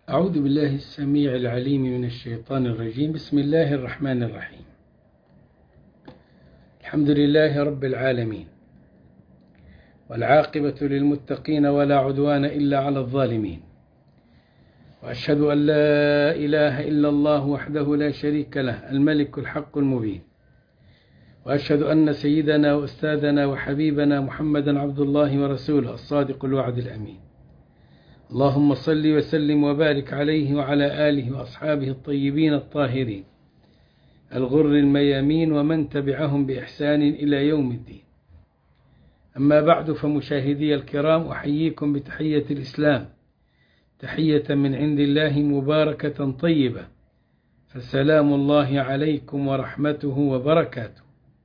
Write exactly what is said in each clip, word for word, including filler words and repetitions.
أعوذ بالله السميع العليم من الشيطان الرجيم. بسم الله الرحمن الرحيم. الحمد لله رب العالمين، والعاقبة للمتقين ولا عدوان إلا على الظالمين، وأشهد أن لا إله إلا الله وحده لا شريك له الملك الحق المبين، وأشهد أن سيدنا وأستاذنا وحبيبنا محمدا عبد الله ورسوله الصادق الوعد الأمين. اللهم صل وسلم وبارك عليه وعلى آله وأصحابه الطيبين الطاهرين الغر الميامين ومن تبعهم بإحسان إلى يوم الدين. أما بعد، فمشاهدي الكرام، أحييكم بتحية الإسلام، تحية من عند الله مباركة طيبة، فسلام الله عليكم ورحمته وبركاته.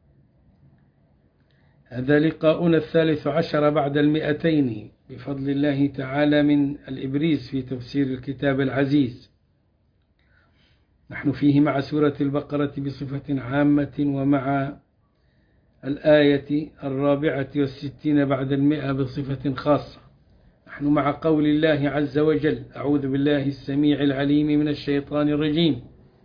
هذا لقاؤنا الثالث عشر بعد المئتين بفضل الله تعالى من الإبريز في تفسير الكتاب العزيز. نحن فيه مع سورة البقرة بصفة عامة، ومع الآية الرابعة والستين بعد المئة بصفة خاصة. نحن مع قول الله عز وجل: أعوذ بالله السميع العليم من الشيطان الرجيم.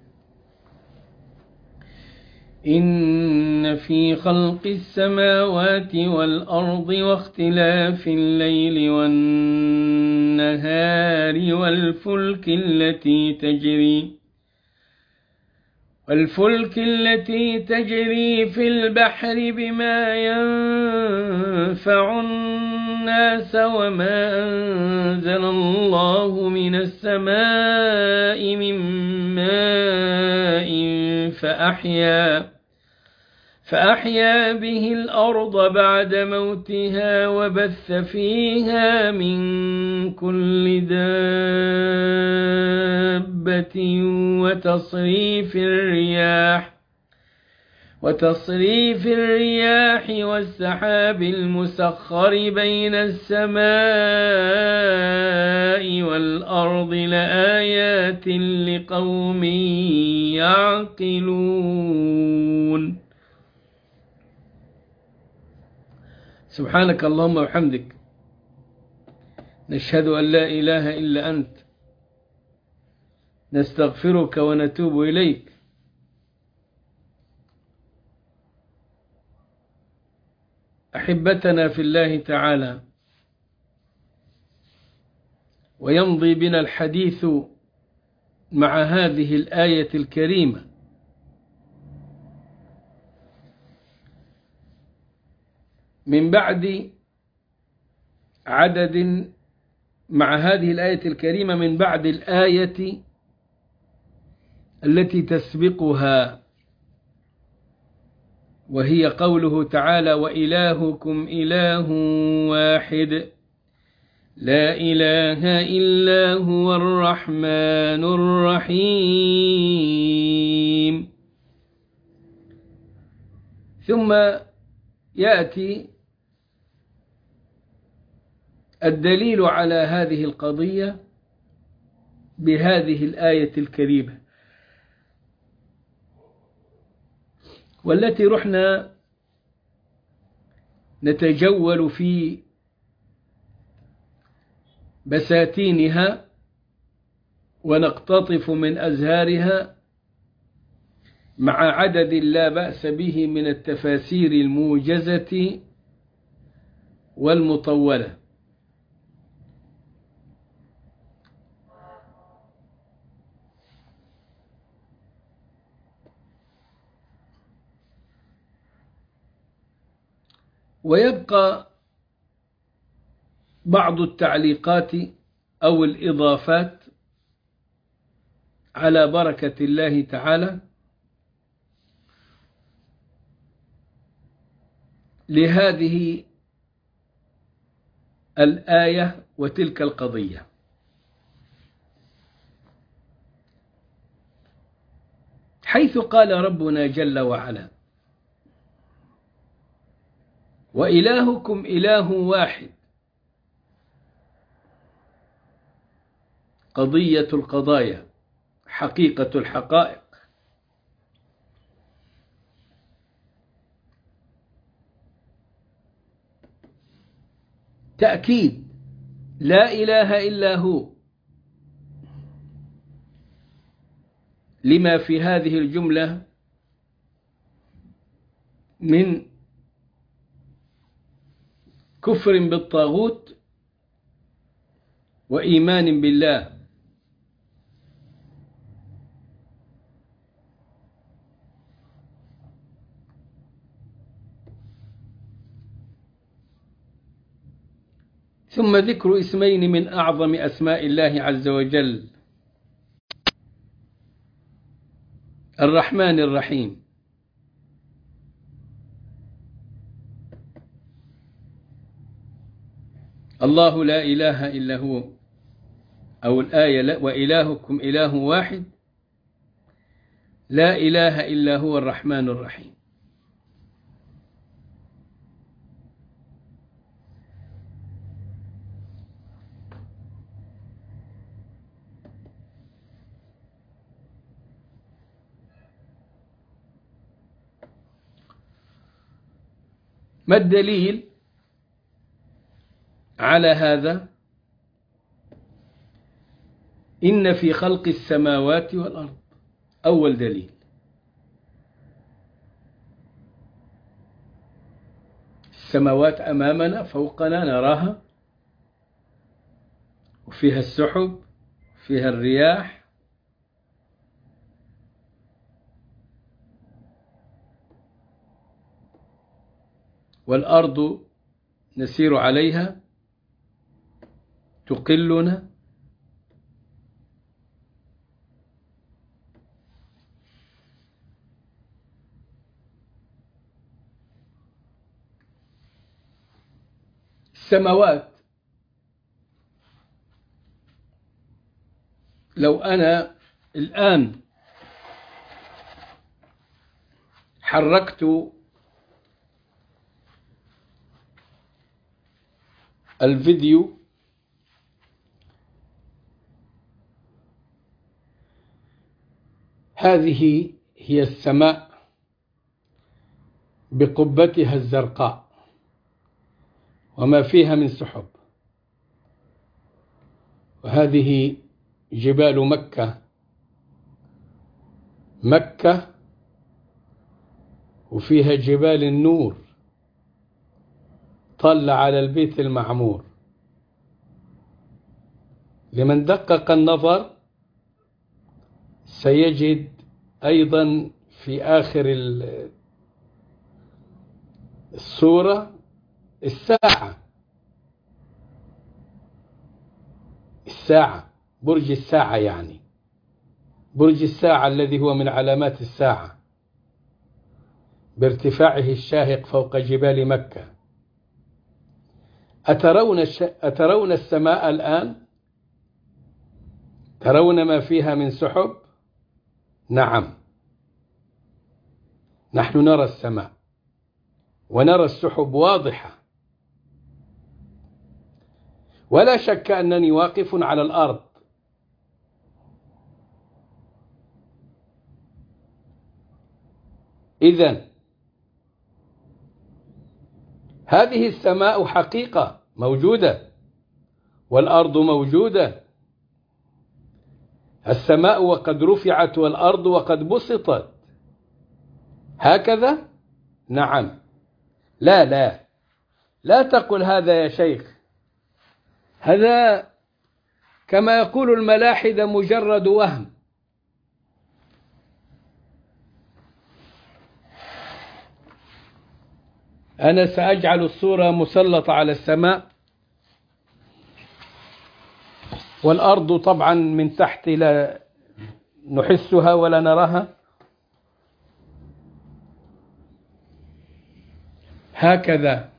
إن في خلق السماوات والأرض واختلاف الليل والنهار والفلك التي تجري والفلك التي تجري في البحر بما ينفع الناس وما أنزل الله من السماء من ماء فأحيا فأحيا به الأرض بعد موتها وبث فيها من كل دابة وتصريف الرياح وتصريف الرياح والسحاب المسخر بين السماء والأرض لآيات لقوم يعقلون. سبحانك اللهم وبحمدك، نشهد أن لا إله إلا أنت، نستغفرك ونتوب إليك. أحبتنا في الله تعالى، ويمضي بنا الحديث مع هذه الآية الكريمة. من بعد عدد مع هذه الآية الكريمة من بعد الآية التي تسبقها، وهي قوله تعالى: وإلهكم إله واحد لا إله إلا هو الرحمن الرحيم. ثم يأتي الدليل على هذه القضية بهذه الآية الكريمة، والتي رحنا نتجول في بساتينها ونقتطف من أزهارها مع عدد لا بأس به من التفاسير الموجزة والمطولة. ويبقى بعض التعليقات أو الإضافات على بركة الله تعالى لهذه الآية وتلك القضية. حيث قال ربنا جل وعلا: وإلهكم إله واحد، قضية القضايا، حقيقة الحقائق. تأكيد لا إله إلا هو، لما في هذه الجملة من كفر بالطاغوت وإيمان بالله. ثم ذكر اسمين من أعظم أسماء الله عز وجل: الرحمن الرحيم. الله لا إله إلا هو، أو الآية لا وإلهكم إله واحد، لا إله إلا هو الرحمن الرحيم. ما الدليل على هذا؟ إن في خلق السماوات والأرض، أول دليل. السماوات أمامنا فوقنا نراها، وفيها السحب، فيها الرياح، والأرض نسير عليها تقلنا. السماوات لو أنا الآن حركت الفيديو هذه هي السماء بقبتها الزرقاء وما فيها من سحب، وهذه جبال مكة. مكة وفيها جبال النور طل على البيت المعمور. لمن دقق النظر سيجد أيضا في آخر الصورة الساعة، الساعة برج الساعة، يعني برج الساعة الذي هو من علامات الساعة بارتفاعه الشاهق فوق جبال مكة. أترون, الش... أترون السماء الآن؟ ترون ما فيها من سحب؟ نعم، نحن نرى السماء ونرى السحب واضحة، ولا شك أنني واقف على الأرض. إذن هذه السماء حقيقة موجودة، والأرض موجودة. السماء وقد رفعت والأرض وقد بسطت، هكذا؟ نعم. لا لا لا تقل هذا يا شيخ، هذا كما يقول الملاحدة مجرد وهم. أنا سأجعل الصورة مسلطة على السماء، والأرض طبعا من تحت لا نحسها ولا نراها، هكذا.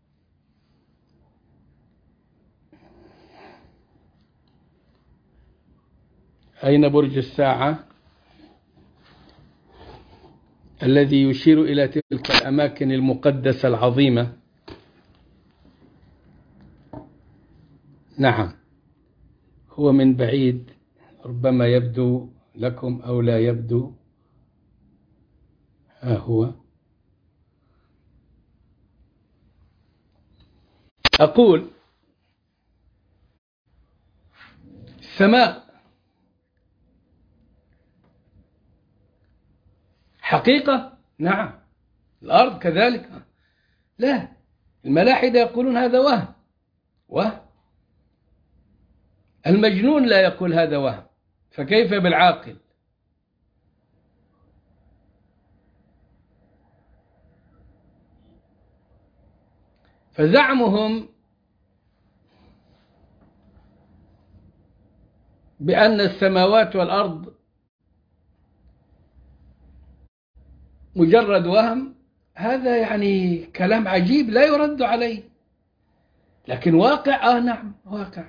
أين برج الساعة الذي يشير إلى تلك الأماكن المقدسة العظيمة؟ نعم، هو من بعيد ربما يبدو لكم أو لا يبدو. ها هو. أقول السماء حقيقة؟ نعم. الأرض كذلك؟ لا، الملاحدة يقولون هذا وهم. وهم. المجنون لا يقول هذا وهم، فكيف بالعاقل؟ فزعمهم بأن السماوات والأرض مجرد وهم، هذا يعني كلام عجيب لا يرد عليه، لكن واقع. آه نعم واقع.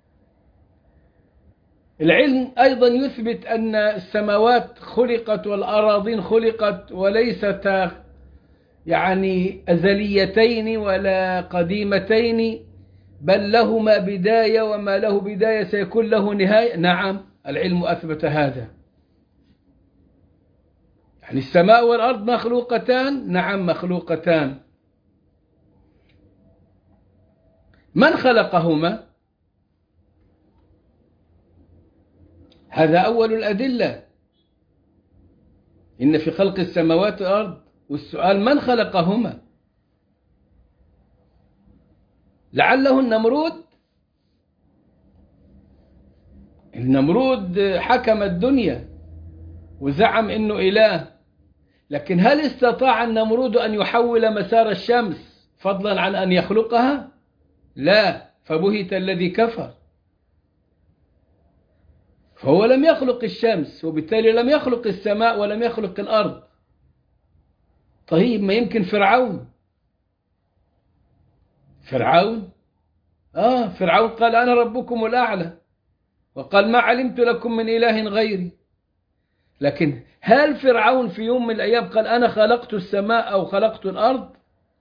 العلم أيضا يثبت أن السماوات خلقت والأراضين خلقت وليست يعني أزليتين ولا قديمتين، بل لهما بداية، وما له بداية سيكون له نهاية. نعم العلم أثبت هذا. يعني السماء والأرض مخلوقتان؟ نعم مخلوقتان. من خلقهما؟ هذا أول الأدلة، إن في خلق السماوات والأرض. والسؤال من خلقهما؟ لعله النمرود. النمرود حكم الدنيا وزعم إنه إله، لكن هل استطاع النمرود أن يحول مسار الشمس فضلا عن أن يخلقها؟ لا، فبهت الذي كفر. فهو لم يخلق الشمس، وبالتالي لم يخلق السماء ولم يخلق الأرض. طيب ما يمكن فرعون؟ فرعون آه فرعون قال أنا ربكم الأعلى، وقال ما علمت لكم من إله غيري. لكن هل فرعون في يوم من الأيام قال أنا خلقت السماء أو خلقت الأرض؟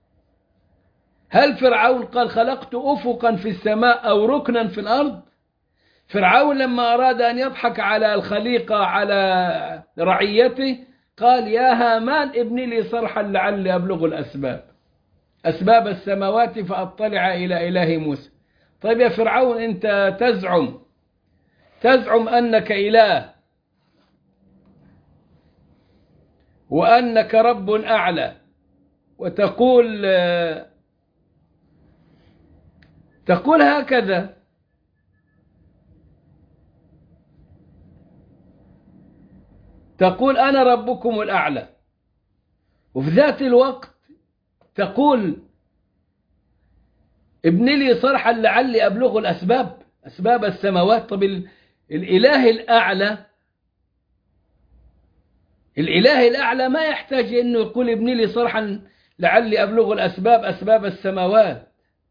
هل فرعون قال خلقت أفقا في السماء أو ركنا في الأرض؟ فرعون لما أراد أن يضحك على الخليقة على رعيته قال يا هامان ابن لي صرحا لعلي أبلغ الأسباب أسباب السماوات فأطلع إلى إله موسى. طيب يا فرعون أنت تزعم تزعم أنك إله وأنك رب أعلى، وتقول تقول هكذا، تقول أنا ربكم الأعلى، وفي ذات الوقت تقول ابن لي صرحا لعلي أبلغ الأسباب أسباب السماوات. طب الإله الأعلى الإله الأعلى ما يحتاج أنه يقول ابن لي صرحا لعلي أبلغ الأسباب أسباب السماوات.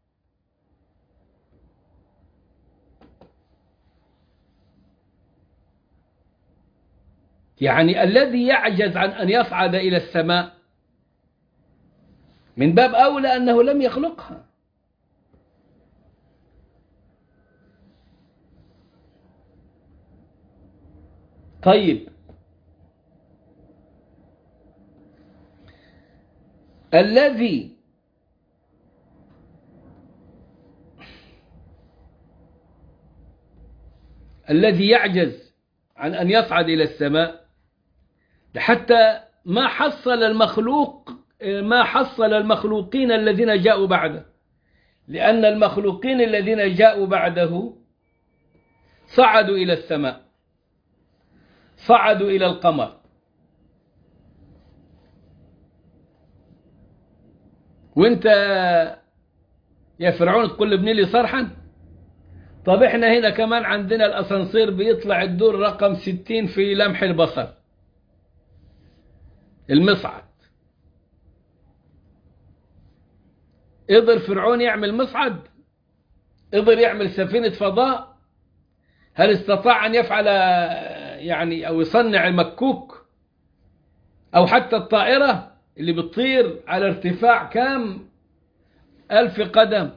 يعني الذي يعجز عن أن يصعد إلى السماء من باب أولى أنه لم يخلقها. طيب الذي الذي يعجز عن أن يصعد إلى السماء حتى ما حصل المخلوق ما حصل المخلوقين الذين جاءوا بعده، لأن المخلوقين الذين جاءوا بعده صعدوا إلى السماء، صعدوا إلى القمر. وانت يا فرعون تقول ابن لي صرحا؟ طب احنا هنا كمان عندنا الأسانسير بيطلع الدور رقم ستين في لمح البصر، المصعد. قدر فرعون يعمل مصعد؟ قدر يعمل سفينة فضاء؟ هل استطاع أن يفعل يعني أو يصنع المكوك أو حتى الطائرة اللي بتطير على ارتفاع كام ألف قدم؟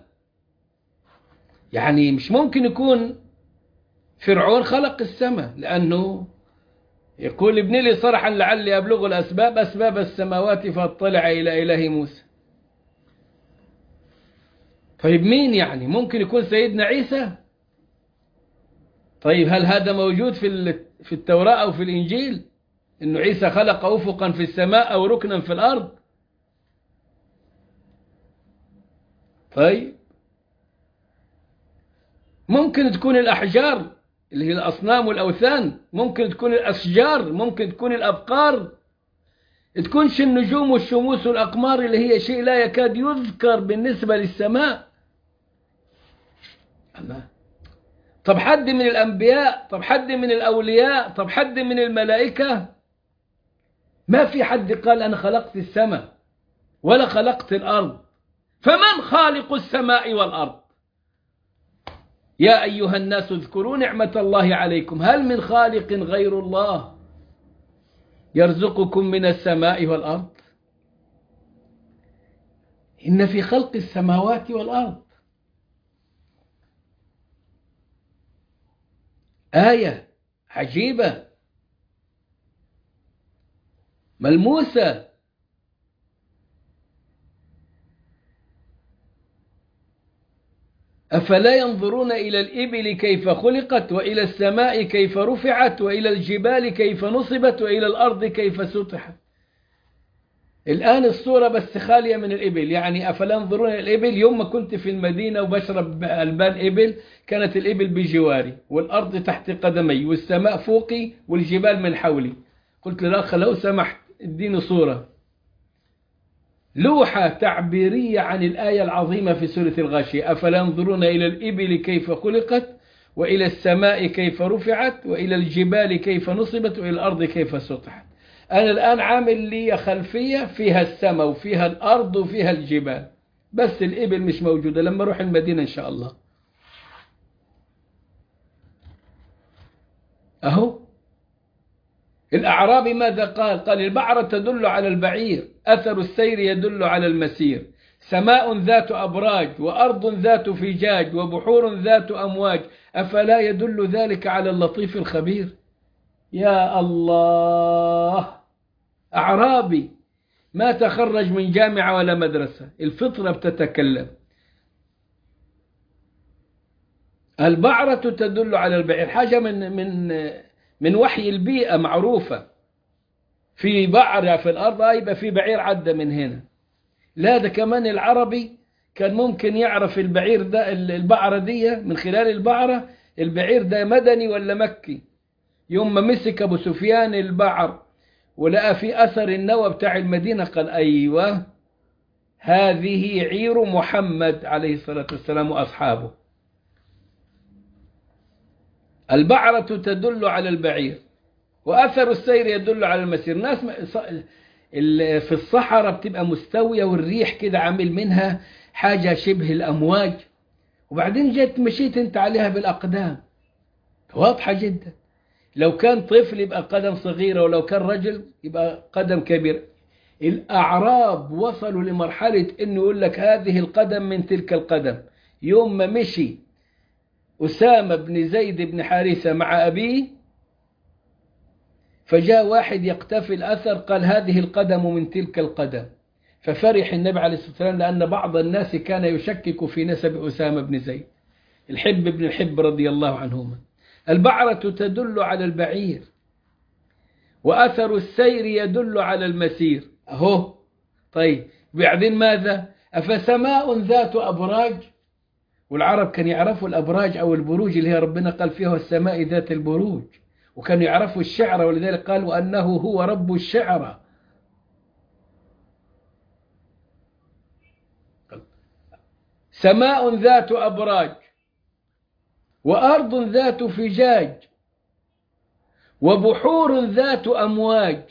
يعني مش ممكن يكون فرعون خلق السماء، لأنه يقول ابن لي صرحا لعلي أبلغ الأسباب أسباب السماوات فاطلع إلى إله موسى. طيب مين يعني؟ ممكن يكون سيدنا عيسى؟ طيب هل هذا موجود في في التوراة أو في الإنجيل؟ إنه عيسى خلق أفقا في السماء أو ركنا في الأرض؟ طيب ممكن تكون الأحجار اللي هي الأصنام والأوثان، ممكن تكون الأشجار، ممكن تكون الأبقار، تكونش النجوم والشموس والأقمار اللي هي شيء لا يكاد يذكر بالنسبة للسماء. الله. طب حد من الأنبياء، طب حد من الأولياء، طب حد من الملائكة؟ ما في حد قال أنا خلقت السماء ولا خلقت الأرض. فمن خالق السماء والأرض؟ يا أيها الناس اذكروا نعمة الله عليكم هل من خالق غير الله يرزقكم من السماء والأرض؟ إن في خلق السماوات والأرض آية عجيبة ملموسة. أفلا ينظرون إلى الإبل كيف خلقت وإلى السماء كيف رفعت وإلى الجبال كيف نصبت وإلى الأرض كيف سطحت؟ الآن الصورة بس خالية من الإبل، يعني أفلا ينظرون إلى الإبل. يوم ما كنت في المدينة وبشرب ألبان إبل كانت الإبل بجواري والأرض تحت قدمي والسماء فوقي والجبال من حولي. قلت للأخ لو سمحت اديني صورة، لوحة تعبيرية عن الآية العظيمة في سورة الغاشية: أفلا ينظرون إلى الإبل كيف خلقت وإلى السماء كيف رفعت وإلى الجبال كيف نصبت وإلى الأرض كيف سطحت. أنا الآن عامل لي خلفية فيها السماء وفيها الأرض وفيها الجبال، بس الإبل مش موجودة. لما أروح المدينة إن شاء الله أهو. الأعرابي ماذا قال؟ قال البعرة تدل على البعير، أثر السير يدل على المسير، سماء ذات أبراج وأرض ذات فجاج وبحور ذات أمواج، أفلا يدل ذلك على اللطيف الخبير؟ يا الله، أعرابي ما تخرج من جامعة ولا مدرسة، الفطرة بتتكلم. البعرة تدل على البعير، حاجة من من من وحي البيئة معروفة. في بعرة في الأرض يبقى في بعير عدى من هنا. لا ده كمان العربي كان ممكن يعرف البعير ده البعرة دي من خلال البعرة البعير ده مدني ولا مكي. يوم ما مسك أبو سفيان البعر ولقى في أثر النوى بتاع المدينة قال أيوة هذه عير محمد عليه الصلاة والسلام وأصحابه. البعرة تدل على البعير وأثر السير يدل على المسير. ناس في الصحراء بتبقى مستوية والريح كده عامل منها حاجة شبه الأمواج، وبعدين جيت مشيت انت عليها بالأقدام، واضحة جدا. لو كان طفل يبقى قدم صغيرة، ولو كان رجل يبقى قدم كبير. الأعراب وصلوا لمرحلة انه يقول لك هذه القدم من تلك القدم. يوم ما مشي أسامة بن زيد بن حارثة مع أبيه فجاء واحد يقتفي الأثر قال هذه القدم من تلك القدم، ففرح النبي عليه الصلاة والسلام لأن بعض الناس كان يشكك في نسب أسامة بن زيد الحب بن الحب رضي الله عنهما. البعرة تدل على البعير وأثر السير يدل على المسير أهو. طيب بعدين ماذا؟ أفسماء ذات أبراج، والعرب كانوا يعرفوا الأبراج أو البروج اللي هي ربنا قال فيها السماء ذات البروج، وكانوا يعرفوا الشعر ولذلك قالوا أنه هو رب الشعر. سماء ذات أبراج وأرض ذات فجاج وبحور ذات أمواج،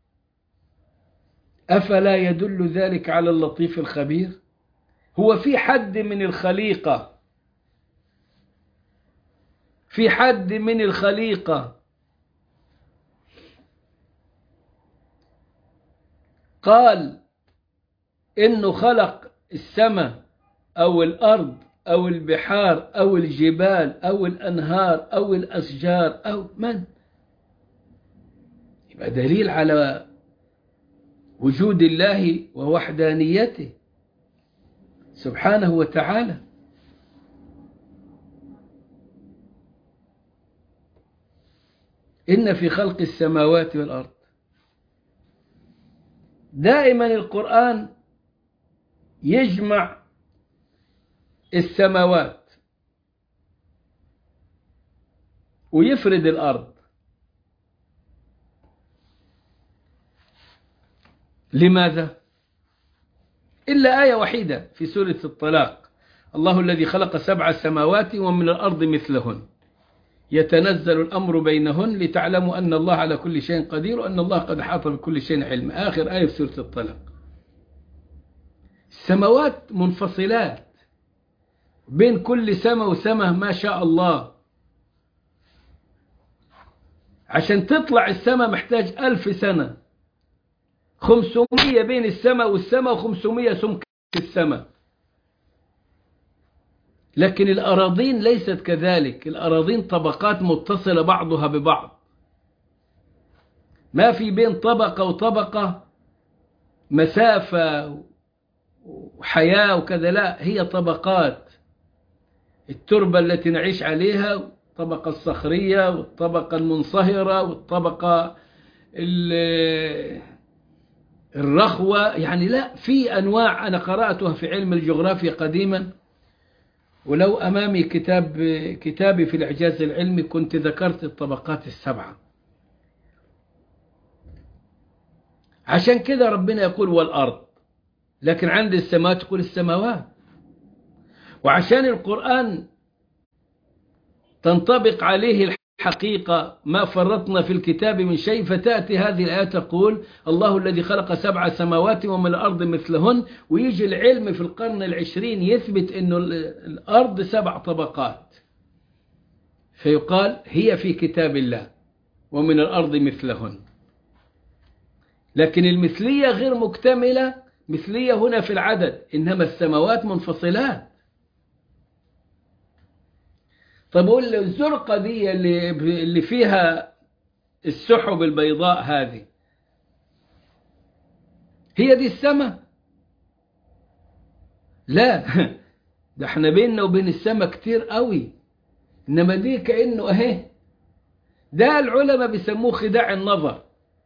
أفلا يدل ذلك على اللطيف الخبير؟ هو في حد من الخليقة في حد من الخليقة قال إنه خلق السماء أو الأرض أو البحار أو الجبال أو الأنهار أو الأشجار أو من؟ يبقى دليل على وجود الله ووحدانيته سبحانه وتعالى. إن في خلق السماوات والأرض دائما القرآن يجمع السماوات ويفرد الأرض. لماذا؟ إلا آية وحيدة في سورة الطلاق: الله الذي خلق سبع سماوات ومن الأرض مثلهن يتنزل الأمر بينهن لتعلموا أن الله على كل شيء قدير وأن الله قد أحاط بكل شيء علما. آخر آية في سورة الطلاق. السماوات منفصلات، بين كل سماء وسماء ما شاء الله. عشان تطلع السماء محتاج ألف سنة، خمسمية بين السماء والسماء وخمسمية سمك السماء. لكن الأراضين ليست كذلك، الأراضين طبقات متصلة بعضها ببعض، ما في بين طبقة وطبقة مسافة وحياة وكذا، لا، هي طبقات. التربة التي نعيش عليها، الطبقة الصخرية والطبقة المنصهرة والطبقة الرخوة، يعني لا، في أنواع. أنا قرأتها في علم الجغرافيا قديما، ولو أمامي كتاب كتابي في الإعجاز العلمي كنت ذكرت الطبقات السبعة. عشان كده ربنا يقول والأرض، لكن عند السماوات تقول السماوات. وعشان القرآن تنطبق عليه الحقيقة ما فرطنا في الكتاب من شيء، فتأتي هذه الآية تقول الله الذي خلق سبع سماوات ومن الأرض مثلهن، ويجي العلم في القرن العشرين يثبت أن الأرض سبع طبقات، فيقال هي في كتاب الله ومن الأرض مثلهن. لكن المثلية غير مكتملة، مثلية هنا في العدد، إنما السماوات منفصلات. طب الزرقة دي اللي اللي فيها السحب البيضاء هذه، هي دي السماء؟ لا، ده احنا بيننا وبين السماء كتير قوي. إنما دي كأنه اهي، ده العلماء بيسموه خداع النظر.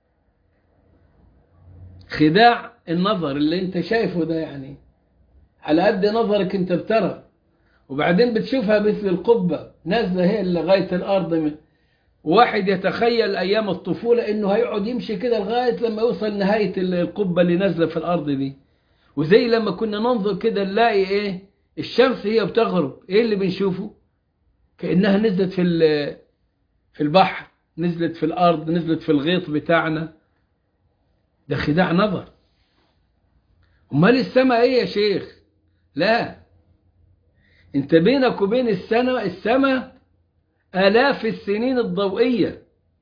خداع النظر اللي انت شايفه ده، يعني على قد نظرك انت بترى، وبعدين بتشوفها مثل القبة نازلة هي لغاية الأرض. من واحد يتخيل أيام الطفولة إنه هيقعد يمشي كده لغاية لما يوصل نهاية القبة اللي نازلة في الأرض دي. وزي لما كنا ننظر كده نلاقي إيه، الشمس هي بتغرب، إيه اللي بنشوفه؟ كأنها نزلت في في البحر، نزلت في الأرض، نزلت في الغيط بتاعنا. ده خداع نظر. أمال السماء إيه يا شيخ؟ لا، انت بينك وبين السماء السماء آلاف السنين الضوئية.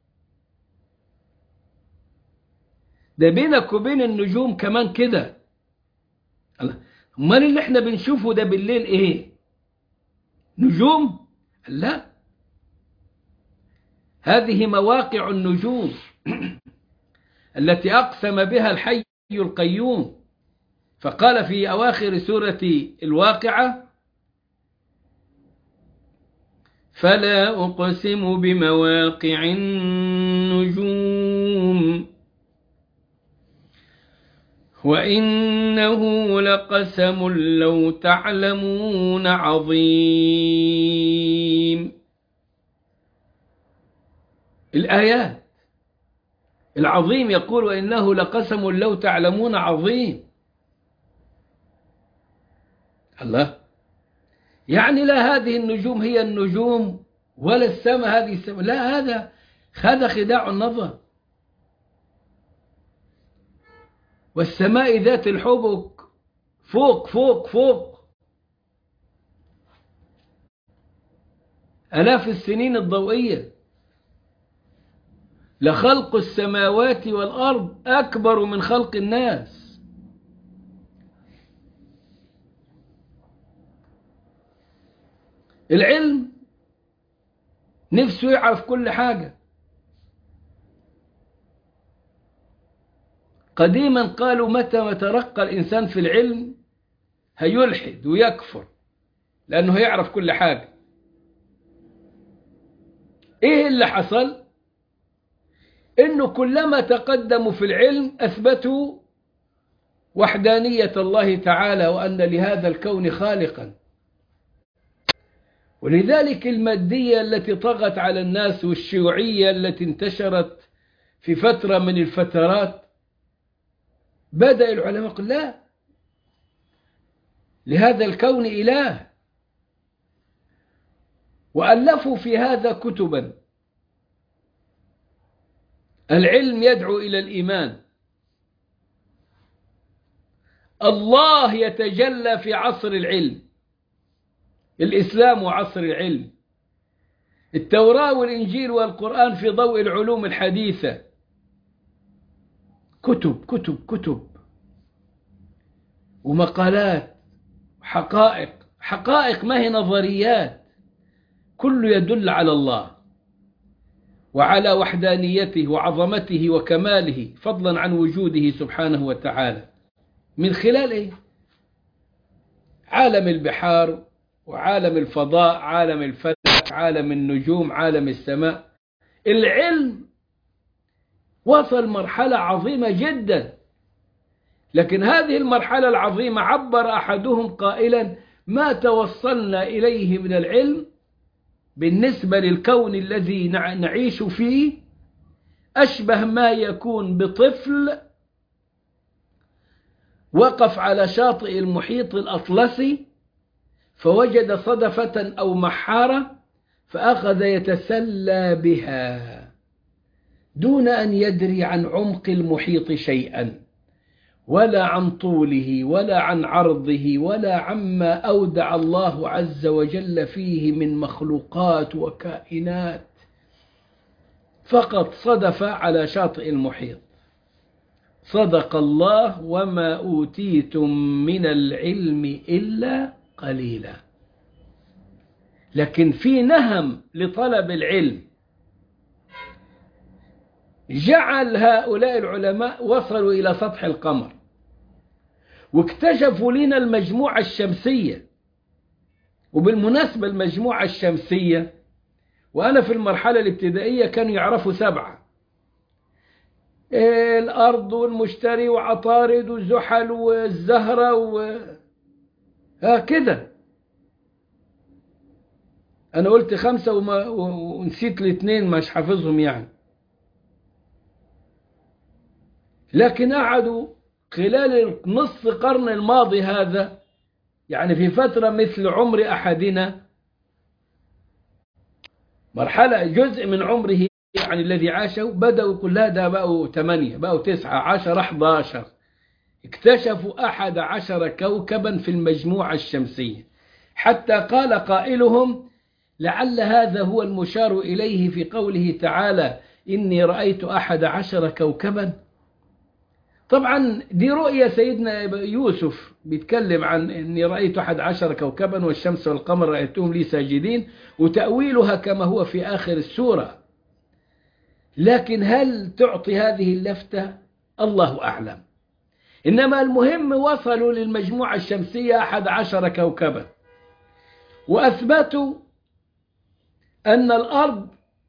ده بينك وبين النجوم كمان كده. امال اللي احنا بنشوفه ده بالليل ايه؟ نجوم؟ لا، هذه مواقع النجوم التي أقسم بها الحي القيوم. فقال في أواخر سورة الواقعة: فلا أقسم بمواقع النجوم وإنه لقسم لو تعلمون عظيم. الآيات العظيم يقول وإنه لقسم لو تعلمون عظيم. الله، يعني لا هذه النجوم هي النجوم ولا السماء هذه السماء، لا، هذا هذا خداع النظر. والسماء ذات الحبك فوق فوق فوق آلاف السنين الضوئية. لخلق السماوات والأرض أكبر من خلق الناس. العلم نفسه يعرف كل حاجة. قديما قالوا متى ما ترقى الإنسان في العلم هيلحد ويكفر، لأنه هيعرف كل حاجة. إيه اللي حصل؟ إنه كلما تقدموا في العلم أثبتوا وحدانية الله تعالى وأن لهذا الكون خالقا. ولذلك المادية التي طغت على الناس والشيوعية التي انتشرت في فترة من الفترات، بدأ العلماء يقول لا، لهذا الكون إله، وألفوا في هذا كتبا. العلم يدعو إلى الإيمان. الله يتجلى في عصر العلم، الإسلام وعصر العلم. التوراة والإنجيل والقرآن في ضوء العلوم الحديثة. كتب كتب كتب ومقالات، حقائق حقائق ما هي نظريات، كله يدل على الله وعلى وحدانيته وعظمته وكماله، فضلا عن وجوده سبحانه وتعالى. من خلال إيه؟ عالم البحار وعالم الفضاء، عالم الفلك، عالم النجوم، عالم السماء. العلم وصل مرحلة عظيمة جدا، لكن هذه المرحلة العظيمة عبر أحدهم قائلا: ما توصلنا إليه من العلم بالنسبة للكون الذي نعيش فيه أشبه ما يكون بطفل وقف على شاطئ المحيط الأطلسي فوجد صدفة أو محارة فأخذ يتسلى بها دون أن يدري عن عمق المحيط شيئا، ولا عن طوله ولا عن عرضه ولا عما أودع الله عز وجل فيه من مخلوقات وكائنات، فقط صدف على شاطئ المحيط. صدق الله: وما أوتيتم من العلم إلا قليلا. لكن في نهم لطلب العلم جعل هؤلاء العلماء وصلوا إلى سطح القمر واكتشفوا لنا المجموعة الشمسية. وبالمناسبة المجموعة الشمسية وأنا في المرحلة الابتدائية كانوا يعرفوا سبعة: الأرض والمشتري وعطارد وزحل والزهرة وهكذا. أنا قلت خمسة وما ونسيت الاثنين مش حافظهم يعني. لكن قعدوا خلال نصف قرن الماضي هذا، يعني في فترة مثل عمر أحدنا، مرحلة جزء من عمره يعني الذي عاشه، بدأوا كلها ده بقوا ثمانية، بقوا تسعة، عشر، أحد عشر. اكتشفوا أحد عشر كوكبا في المجموعة الشمسية، حتى قال قائلهم: لعل هذا هو المشار إليه في قوله تعالى: إني رأيت أحد عشر كوكبا. طبعا دي رؤية سيدنا يوسف بيتكلم عن إني رأيت أحد عشر كوكبا والشمس والقمر رأيتهم لي ساجدين، وتأويلها كما هو في آخر السورة. لكن هل تعطي هذه اللفتة؟ الله أعلم. إنما المهم وصلوا للمجموعة الشمسية أحد عشر كوكبا، وأثبتوا أن الأرض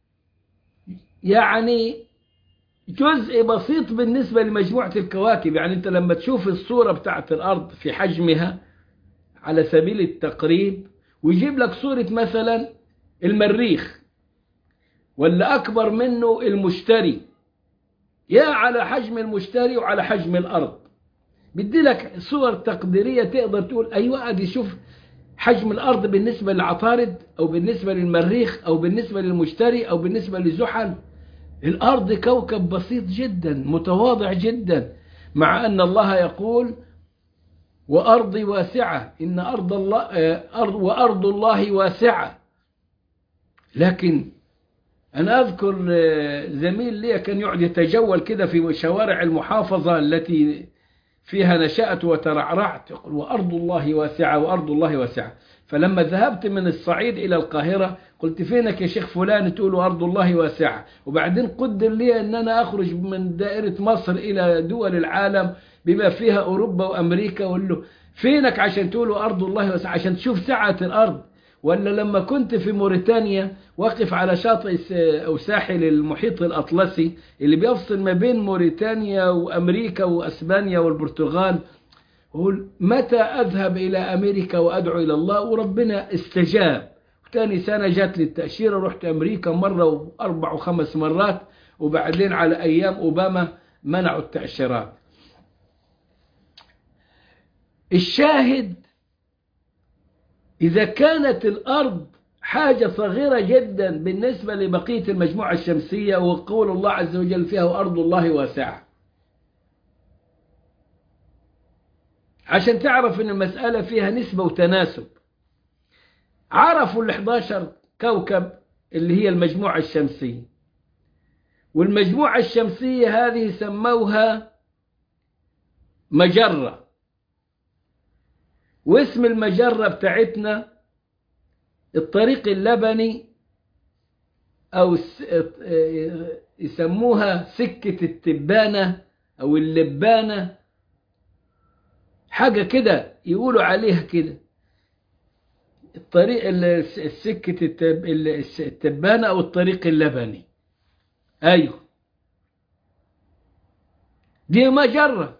يعني جزء بسيط بالنسبة لمجموعة الكواكب. يعني أنت لما تشوف الصورة بتاعت الأرض في حجمها على سبيل التقريب، ويجيب لك صورة مثلا المريخ ولا أكبر منه المشتري، يا على حجم المشتري وعلى حجم الأرض، بدي لك صور تقديرية تقدر تقول أيوة أدي شوف حجم الأرض بالنسبة للعطارد أو بالنسبة للمريخ أو بالنسبة للمشتري أو بالنسبة لزحل. الأرض كوكب بسيط جدا متواضع جدا، مع أن الله يقول: وأرضي واسعة، إن أرض الله أرض وأرض الله واسعة. لكن أنا أذكر زميل لي كان يقعد يتجول كده في شوارع المحافظة التي فيها نشأت وترعرعت، يقول: وأرض الله واسعة وأرض الله واسعة. فلما ذهبت من الصعيد إلى القاهرة قلت: فينك يا شيخ فلان تقول أرض الله واسعة؟ وبعدين قدر لي أن أنا أخرج من دائرة مصر إلى دول العالم بما فيها أوروبا وأمريكا، وقل له: فينك عشان تقول أرض الله واسعة، عشان تشوف سعة الأرض. ولا لما كنت في موريتانيا واقف على شاطئ أو ساحل المحيط الأطلسي اللي بيفصل ما بين موريتانيا وأمريكا وأسبانيا والبرتغال، أقول متى أذهب إلى أمريكا وأدعو إلى الله؟ وربنا استجاب. تاني سنة جات لي التأشيرة، رحت أمريكا مرة وأربع وخمس مرات، وبعدين على أيام أوباما منعوا التأشيرات. الشاهد إذا كانت الأرض حاجة صغيرة جدا بالنسبة لبقية المجموعة الشمسية، وقول الله عز وجل فيها وأرض الله واسعة، عشان تعرف أن المسألة فيها نسبة وتناسب. عرفوا ال إحدى عشر كوكب اللي هي المجموعة الشمسية، والمجموعة الشمسية هذه سموها مجرة، واسم المجرة بتاعتنا الطريق اللبني، أو يسموها سكة التبانة أو اللبانة، حاجة كده يقولوا عليها كده، الطريق السكة التبانة أو الطريق اللبني. أيوه، دي مجرة.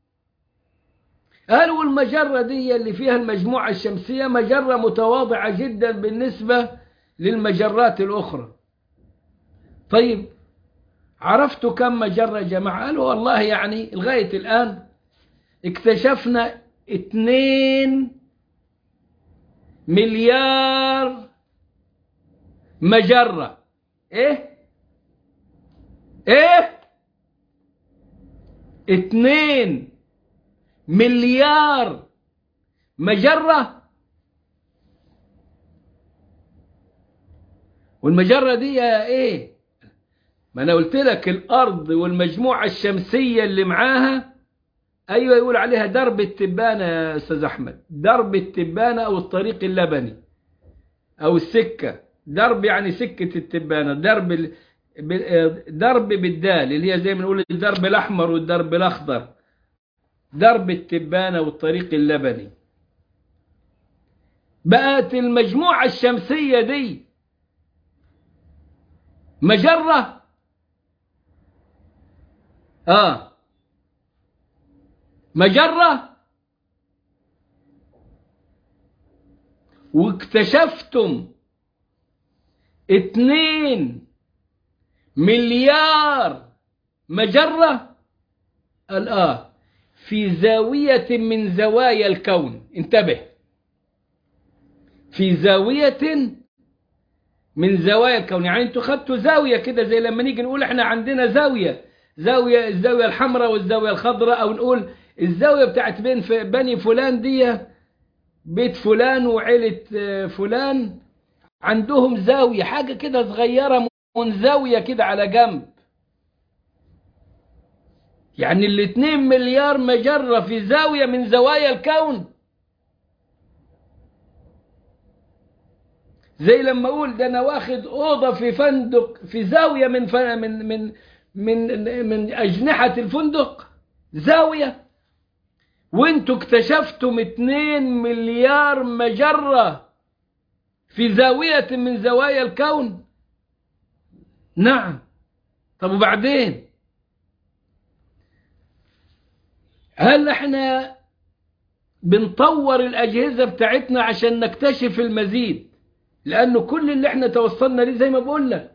قالوا المجرة دي اللي فيها المجموعة الشمسية مجرة متواضعة جدا بالنسبة للمجرات الأخرى. طيب عرفتوا كم مجرة يا جماعة؟ قالوا والله يعني لغاية الآن اكتشفنا اتنين مليار مجرة. ايه ايه اتنين مليار مجرة. والمجرة دي ايه؟ ما انا قلت لك الارض والمجموعة الشمسية اللي معاها، ايوه يقول عليها درب التبانة يا استاذ احمد، درب التبانة او الطريق اللبني او السكة. درب يعني سكة التبانة، درب ال... درب بالدال اللي هي زي ما نقول الدرب الاحمر والدرب الاخضر، درب التبانة والطريق اللبني. بقت المجموعة الشمسية دي مجرة. اه مجرة. واكتشفتم اتنين مليار مجرة. قال اه في زاوية من زوايا الكون. انتبه، في زاوية من زوايا الكون. يعني انتوا خدتوا زاوية كده زي لما نيجي نقول احنا عندنا زاوية، زاوية الزاوية الحمراء والزاوية الخضراء، او نقول الزاوية بتاعت بين بني فلان دي، بيت فلان وعيلة فلان عندهم زاوية حاجة كده صغيرة منزاوية كده على جنب. يعني الاتنين مليار مجرة في زاوية من زوايا الكون. زي لما اقول ده انا واخد اوضه في فندق في زاويه من من من من من اجنحه الفندق، زاويه. وانتوا اكتشفتم اتنين مليار مجره في زاويه من زوايا الكون. نعم. طب وبعدين؟ هل احنا بنطور الاجهزه بتاعتنا عشان نكتشف المزيد؟ لأنه كل اللي احنا توصلنا ليه زي ما بقول لك،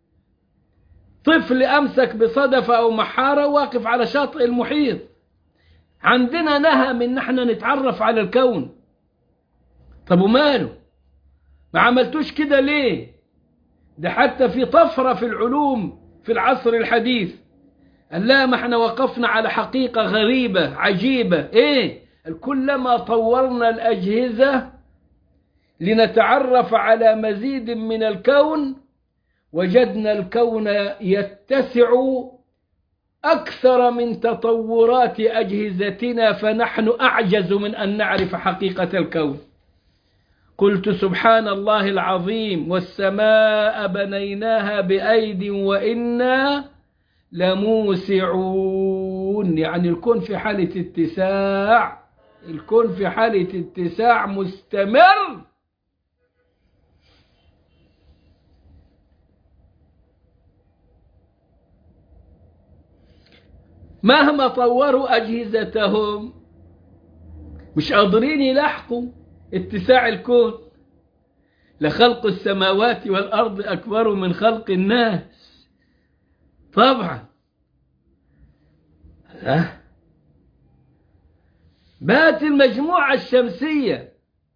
طفل أمسك بصدفة أو محارة واقف على شاطئ المحيط. عندنا نهم إن احنا نتعرف على الكون. طب وماله؟ ما عملتوش كده ليه؟ ده حتى في طفرة في العلوم في العصر الحديث. قال لا، ما احنا وقفنا على حقيقة غريبة عجيبة. ايه؟ كلما طورنا الأجهزة لنتعرف على مزيد من الكون، وجدنا الكون يتسع أكثر من تطورات أجهزتنا، فنحن أعجز من أن نعرف حقيقة الكون. قلت سبحان الله العظيم، والسماء بنيناها بأيد وإنا لموسعون. يعني الكون في حالة اتساع، الكون في حالة اتساع مستمر. مهما طوروا أجهزتهم مش قادرين يلاحقوا اتساع الكون. لخلق السماوات والأرض أكبر من خلق الناس. طبعا أه؟ بات المجموعة الشمسية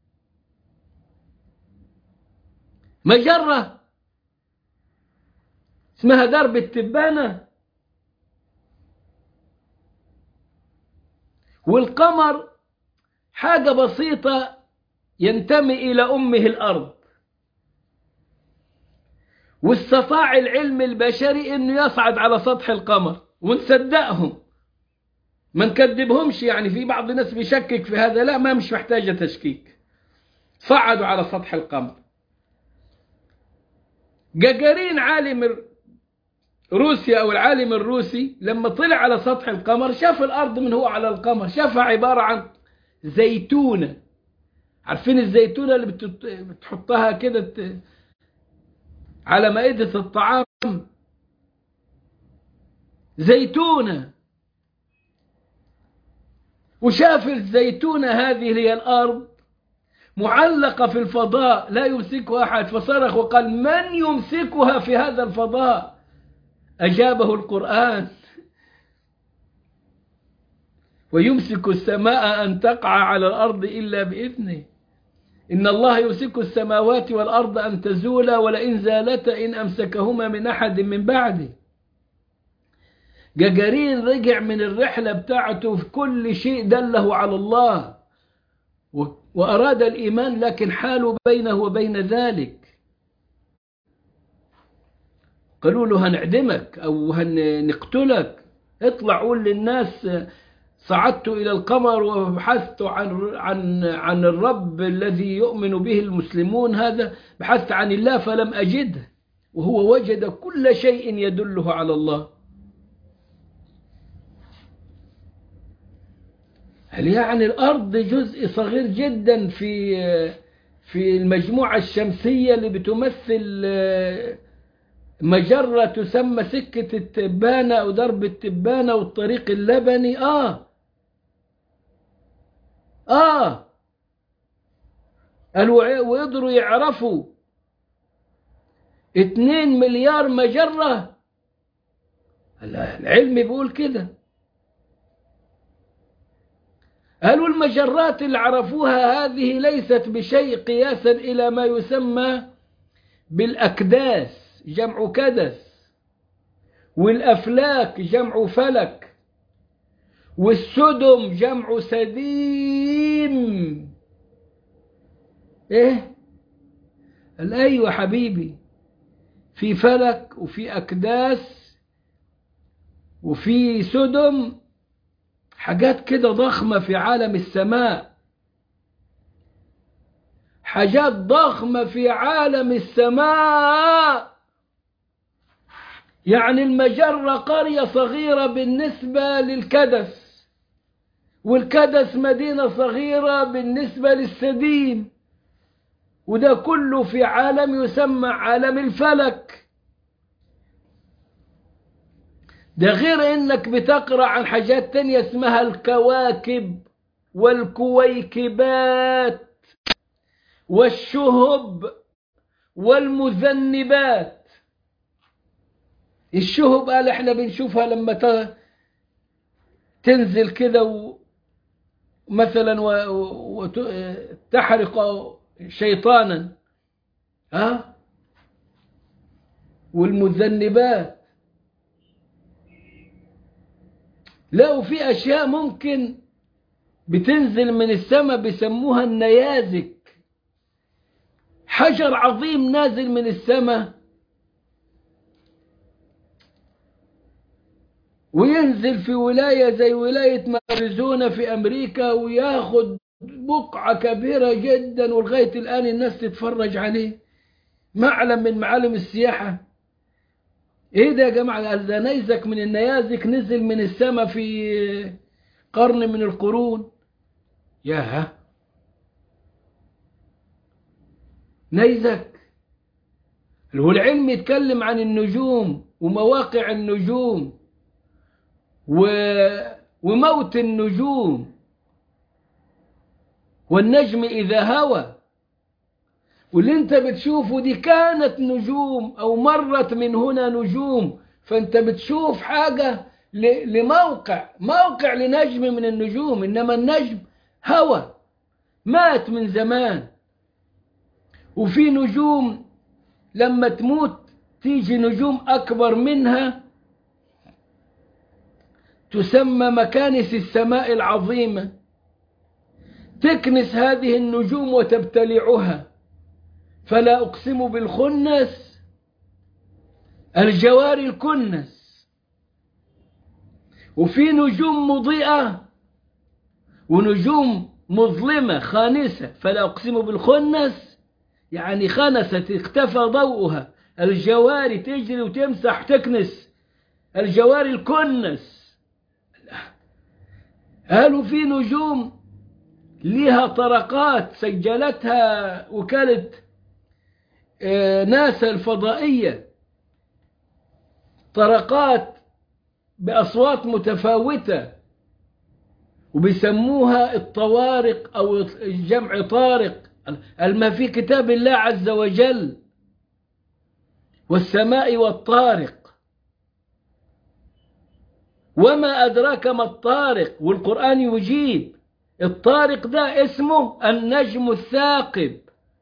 مجرة اسمها درب التبانة، والقمر حاجة بسيطة ينتمي إلى أمه الأرض. واستطاع العلم البشري أنه يصعد على سطح القمر، ونصدقهم ما نكذبهمش. يعني في بعض الناس بيشكك في هذا، لا، ما مش محتاجة تشكيك. صعدوا على سطح القمر. جاجارين عالم روسيا أو العالم الروسي لما طلع على سطح القمر شاف الأرض من هو على القمر، شافها عبارة عن زيتونة. عارفين الزيتونة اللي بتحطها كده على مائدة الطعام؟ زيتونة. وشاف الزيتونة هذه هي الأرض معلقة في الفضاء لا يمسكها أحد، فصرخ وقال: من يمسكها في هذا الفضاء؟ أجابه القرآن: ويمسك السماء أن تقع على الأرض إلا بإذنه، إن الله يمسك السماوات والأرض أن تزولا ولئن زالتا إن أمسكهما من أحد من بعده. جاجارين رجع من الرحلة بتاعته في كل شيء دله على الله وأراد الإيمان، لكن حاله بينه وبين ذلك. قالوا له: هنعدمك أو هنقتلك، اطلع قول للناس صعدت إلى القمر وبحثت عن عن عن الرب الذي يؤمن به المسلمون، هذا بحثت عن الله فلم أجده، وهو وجد كل شيء يدله على الله. هل يعني الأرض جزء صغير جدا في في المجموعة الشمسية اللي بتمثل مجرة تسمى سكة التبانة أو درب التبانة والطريق اللبني؟ آه آه قالوا ويقدروا يعرفوا اتنين مليار مجرة. العلم بيقول كده. قالوا المجرات اللي عرفوها هذه ليست بشيء قياسا إلى ما يسمى بالأكداس جمع كدس، والأفلاك جمع فلك، والسدم جمع سديم. إيه؟ قال أيوة حبيبي، في فلك وفي أكداس وفي سدم، حاجات كده ضخمة في عالم السماء، حاجات ضخمة في عالم السماء. يعني المجرة قرية صغيرة بالنسبة للكدس، والكدس مدينة صغيرة بالنسبة للسديم، وده كله في عالم يسمى عالم الفلك. ده غير انك بتقرأ عن حاجات تانية اسمها الكواكب والكويكبات والشهب والمذنبات. الشهب قال احنا بنشوفها لما تنزل كده مثلا وتحرق شيطانا، ها. والمذنبات لا، وفي أشياء ممكن بتنزل من السماء بيسموها النيازك، حجر عظيم نازل من السماء وينزل في ولاية زي ولاية أريزونا في أمريكا وياخد بقعة كبيرة جدا، ولغاية الآن الناس تتفرج عليه، معلم من معالم السياحة. ايه ده يا جماعة؟ ده نيزك من النيازك نزل من السماء في قرن من القرون. ياها، نيزك. والعلم يتكلم عن النجوم ومواقع النجوم و... وموت النجوم والنجم إذا هوى. واللي انت بتشوفه دي كانت نجوم أو مرت من هنا نجوم، فانت بتشوف حاجة ل... لموقع موقع لنجم من النجوم، إنما النجم هوى مات من زمان. وفي نجوم لما تموت تيجي نجوم أكبر منها تسمى مكانس السماء العظيمة، تكنس هذه النجوم وتبتلعها. فلا أقسم بالخنس الجوار الكنس. وفي نجوم مضيئة ونجوم مظلمة خانسة. فلا أقسم بالخنس يعني خنست اختفى ضوءها. الجوار تجري وتمسح تكنس، الجوار الكنس. قالوا في نجوم لها طرقات سجلتها وكالة ناسا الفضائية، طرقات بأصوات متفاوتة، وبيسموها الطوارق أو جمع طارق، الما في كتاب الله عز وجل. والسماء والطارق، وما أدراك ما الطارق، والقرآن يجيب. الطارق ده اسمه النجم الثاقب.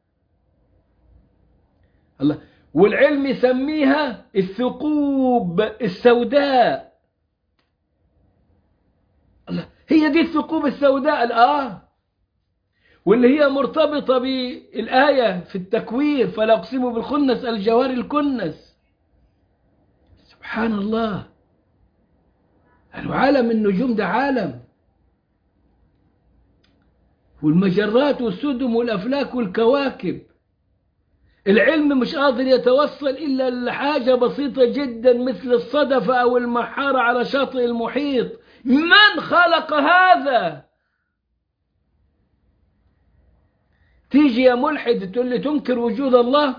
الله. والعلم يسميها الثقوب السوداء. الله. هي دي الثقوب السوداء الآه واللي هي مرتبطة بالآية في التكوير فلا أقسم بالخنس الجوار الكنس. سبحان الله. عالم النجوم ده عالم، والمجرات والسدم والأفلاك والكواكب. العلم مش قادر يتوصل إلا لحاجة بسيطة جدا مثل الصدفة أو المحارة على شاطئ المحيط. من خلق هذا؟ تيجي يا ملحد تقول لي تنكر وجود الله؟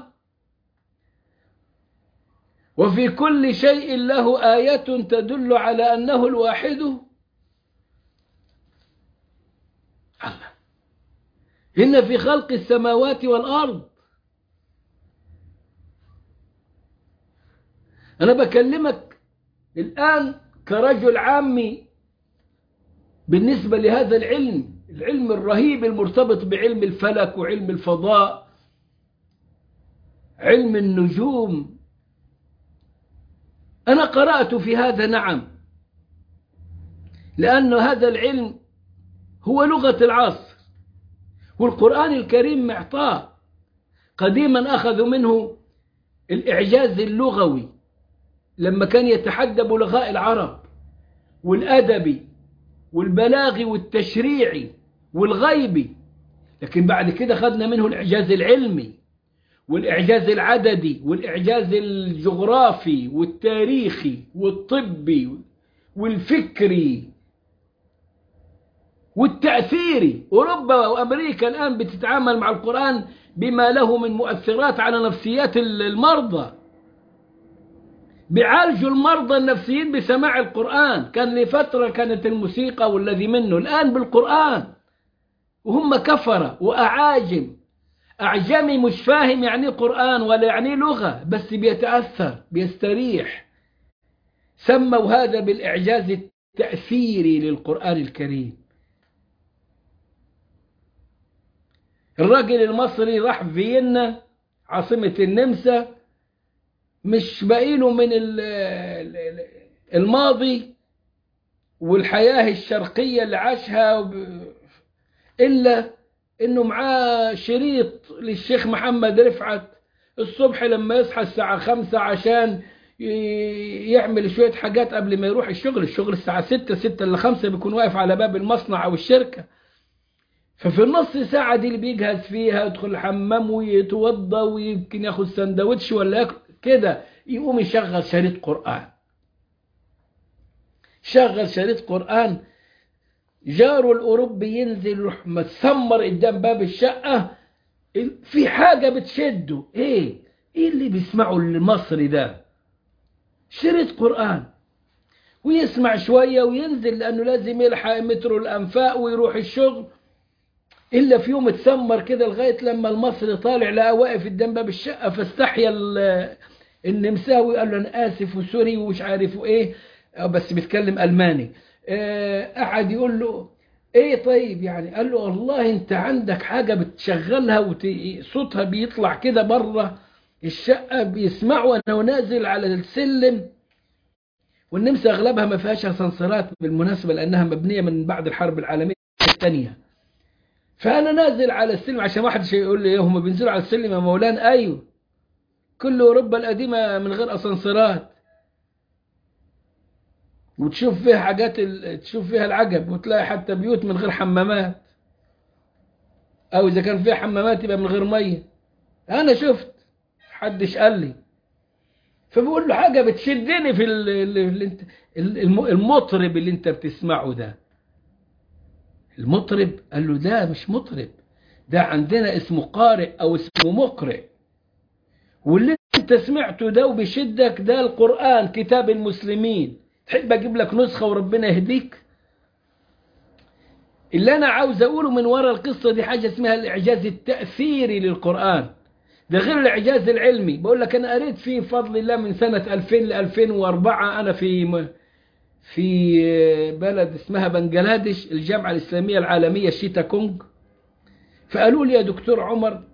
وفي كل شيء له آية تدل على أنه الواحد. الله. إن في خلق السماوات والأرض. أنا بكلمك الآن كرجل عامي بالنسبة لهذا العلم، العلم الرهيب المرتبط بعلم الفلك وعلم الفضاء، علم النجوم. أنا قرأت في هذا، نعم، لأن هذا العلم هو لغة العصر، والقرآن الكريم معطاه. قديما أخذوا منه الإعجاز اللغوي لما كان يتحدى بلغاء العرب، والأدبي والبلاغي والتشريعي والغيبي. لكن بعد كده خدنا منه الإعجاز العلمي والإعجاز العددي والإعجاز الجغرافي والتاريخي والطبي والفكري والتأثيري. أوروبا وأمريكا الآن بتتعامل مع القرآن بما له من مؤثرات على نفسيات المرضى، بيعالجوا المرضى النفسيين بسماع القرآن. كان لفترة كانت الموسيقى والذي منه، الآن بالقرآن. وهم كفرة وأعاجم. أعجمي مش فاهم يعني قرآن ولا يعني لغة، بس بيتأثر بيستريح. سموا هذا بالإعجاز التأثيري للقرآن الكريم. الراجل المصري راح فيينا عاصمة النمسا، مش باقيله من الماضي والحياة الشرقية اللي عاشها إلا إنه معاه شريط للشيخ محمد رفعت الصبح لما يصحى الساعة خمسة عشان يعمل شوية حاجات قبل ما يروح الشغل. الشغل الساعة ستة ستة إلا خمسة بيكون واقف على باب المصنع أو الشركة. ففي النص ساعة دي اللي بيجهز فيها يدخل الحمام ويتوضى ويمكن ياخد سندوتش ولا ياكل كده، يقوم يشغل شريط قرآن. شغل شريط قرآن، جاره الأوروبي ينزل يروح متسمر قدام باب الشقة، في حاجة بتشده. ايه ايه اللي بيسمعه المصري ده؟ شريط قرآن. ويسمع شوية وينزل، لأنه لازم يلحق مترو الأنفاق ويروح الشغل. إلا في يوم اتسمر كده لغاية لما المصري طالع لقى واقف قدام باب الشقة، فاستحيا النمساوي قال له أنا آسف وسوري ومش عارف إيه، بس بيتكلم ألماني. قعد يقول له إيه طيب يعني؟ قال له والله أنت عندك حاجة بتشغلها وصوتها بيطلع كده بره الشقة بيسمعوا وأنا ونازل على السلم. والنمسا أغلبها ما فيهاش أسانسيرات بالمناسبة، لأنها مبنية من بعد الحرب العالمية الثانية. فأنا نازل على السلم عشان واحد شيء يقول لي هم بينزلوا على السلم يا مولانا. أيوه، كل أوروبا القديمة من غير أسانسيرات، وتشوف فيها حاجات ال... تشوف فيها العجب، وتلاقي حتى بيوت من غير حمامات، أو إذا كان فيها حمامات يبقى من غير مية. أنا شفت، حدش قال لي. فبقول له حاجة بتشدني في ال... ال... المطرب اللي أنت بتسمعه ده. المطرب؟ قال له ده مش مطرب، ده عندنا اسمه قارئ أو اسمه مقرئ، واللي انت سمعته ده وبيشدك ده القرآن كتاب المسلمين. تحب اجيب لك نسخة وربنا يهديك؟ اللي انا عاوز اقوله من وراء القصة دي حاجة اسمها الاعجاز التأثيري للقرآن، ده غير الاعجاز العلمي. بقول لك انا قريت فيه بفضل الله من سنة ألفين ل ألفين وأربعة، انا في في بلد اسمها بنجلاديش، الجامعة الإسلامية العالمية شيتا كونج. فقالوا لي يا دكتور عمر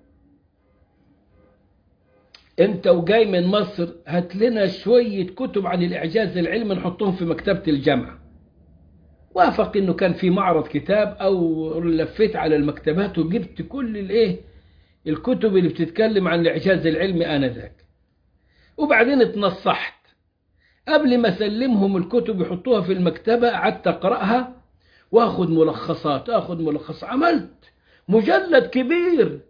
انت وجاي من مصر هات لنا شوية كتب عن الإعجاز العلمي نحطهم في مكتبة الجامعة. وافق انه كان في معرض كتاب، او لفيت على المكتبات وجبت كل الايه الكتب اللي بتتكلم عن الإعجاز العلمي آنذاك. وبعدين اتنصحت قبل ما اسلمهم الكتب يحطوها في المكتبة، قعدت اقراها واخد ملخصات اخد ملخصات عملت مجلد كبير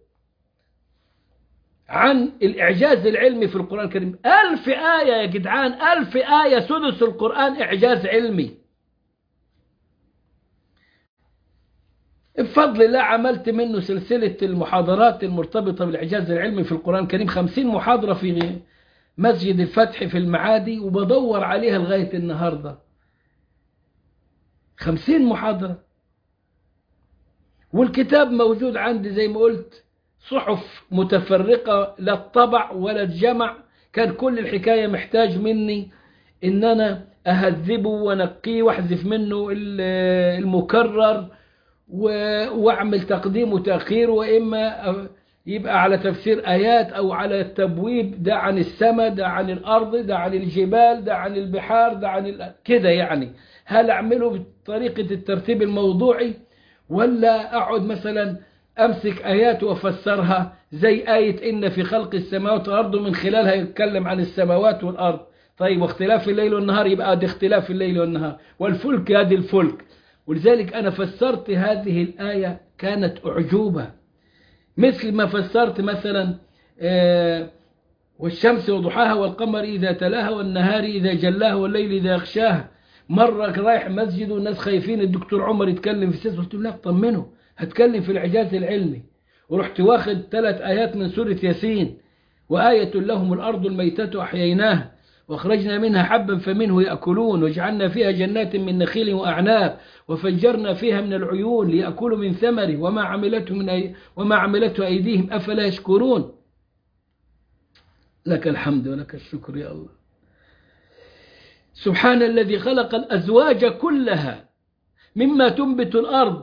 عن الإعجاز العلمي في القرآن الكريم. ألف آية يا جدعان، ألف آية، سدس القرآن إعجاز علمي. بفضل الله عملت منه سلسلة المحاضرات المرتبطة بالإعجاز العلمي في القرآن الكريم، خمسين محاضرة في مسجد الفتح في المعادي، وبدور عليها لغاية النهاردة. خمسين محاضرة، والكتاب موجود عندي زي ما قلت، صحف متفرقة لا الطبع ولا الجمع. كان كل الحكاية محتاج مني إن أنا أهذبه ونقيه وأحذف منه المكرر وأعمل تقديم وتأخير، وإما يبقى على تفسير آيات أو على التبويب، ده عن السماء، ده عن الأرض، ده عن الجبال، ده عن البحار، ده عن ال... كده يعني. هل أعمله بطريقة الترتيب الموضوعي، ولا أقعد مثلا أمسك آيات وأفسرها زي آية إن في خلق السماوات والأرض، من خلالها يتكلم عن السماوات والأرض. طيب واختلاف الليل والنهار، يبقى ده اختلاف الليل والنهار، والفلك هذه الفلك. ولذلك أنا فسرت هذه الآية كانت أعجوبة، مثل ما فسرت مثلا آه والشمس وضحاها والقمر إذا تلاها والنهار إذا جلاها والليل إذا يغشاها. مرة رايح مسجد والناس خايفين الدكتور عمر يتكلم في السياسة، قلت له لا طمنه، هتكلم في الإعجاز العلمي. ورحت واخد ثلاث آيات من سورة ياسين: وآية لهم الأرض الميتة أحييناها وأخرجنا منها حبا فمنه يأكلون وجعلنا فيها جنات من نخيل وأعناب وفجرنا فيها من العيون ليأكلوا من ثمره وما عملته من أي وما عملته أيديهم أفلا يشكرون. لك الحمد ولك الشكر يا الله. سبحان الذي خلق الأزواج كلها مما تنبت الأرض،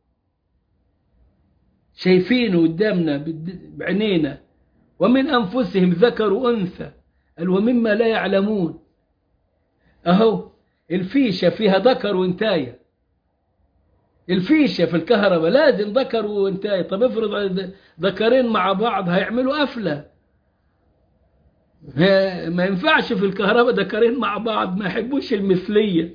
شايفينه قدامنا بعينينا، ومن أنفسهم ذكر وأنثى، ومما لا يعلمون. أهو الفيشة فيها ذكر وانتاية، الفيشة في الكهرباء لازم ذكر وانتاية. طب افرض ذكرين مع بعض هيعملوا قفلة، ما ينفعش في الكهرباء ذكرين مع بعض، ما يحبوش المثلية.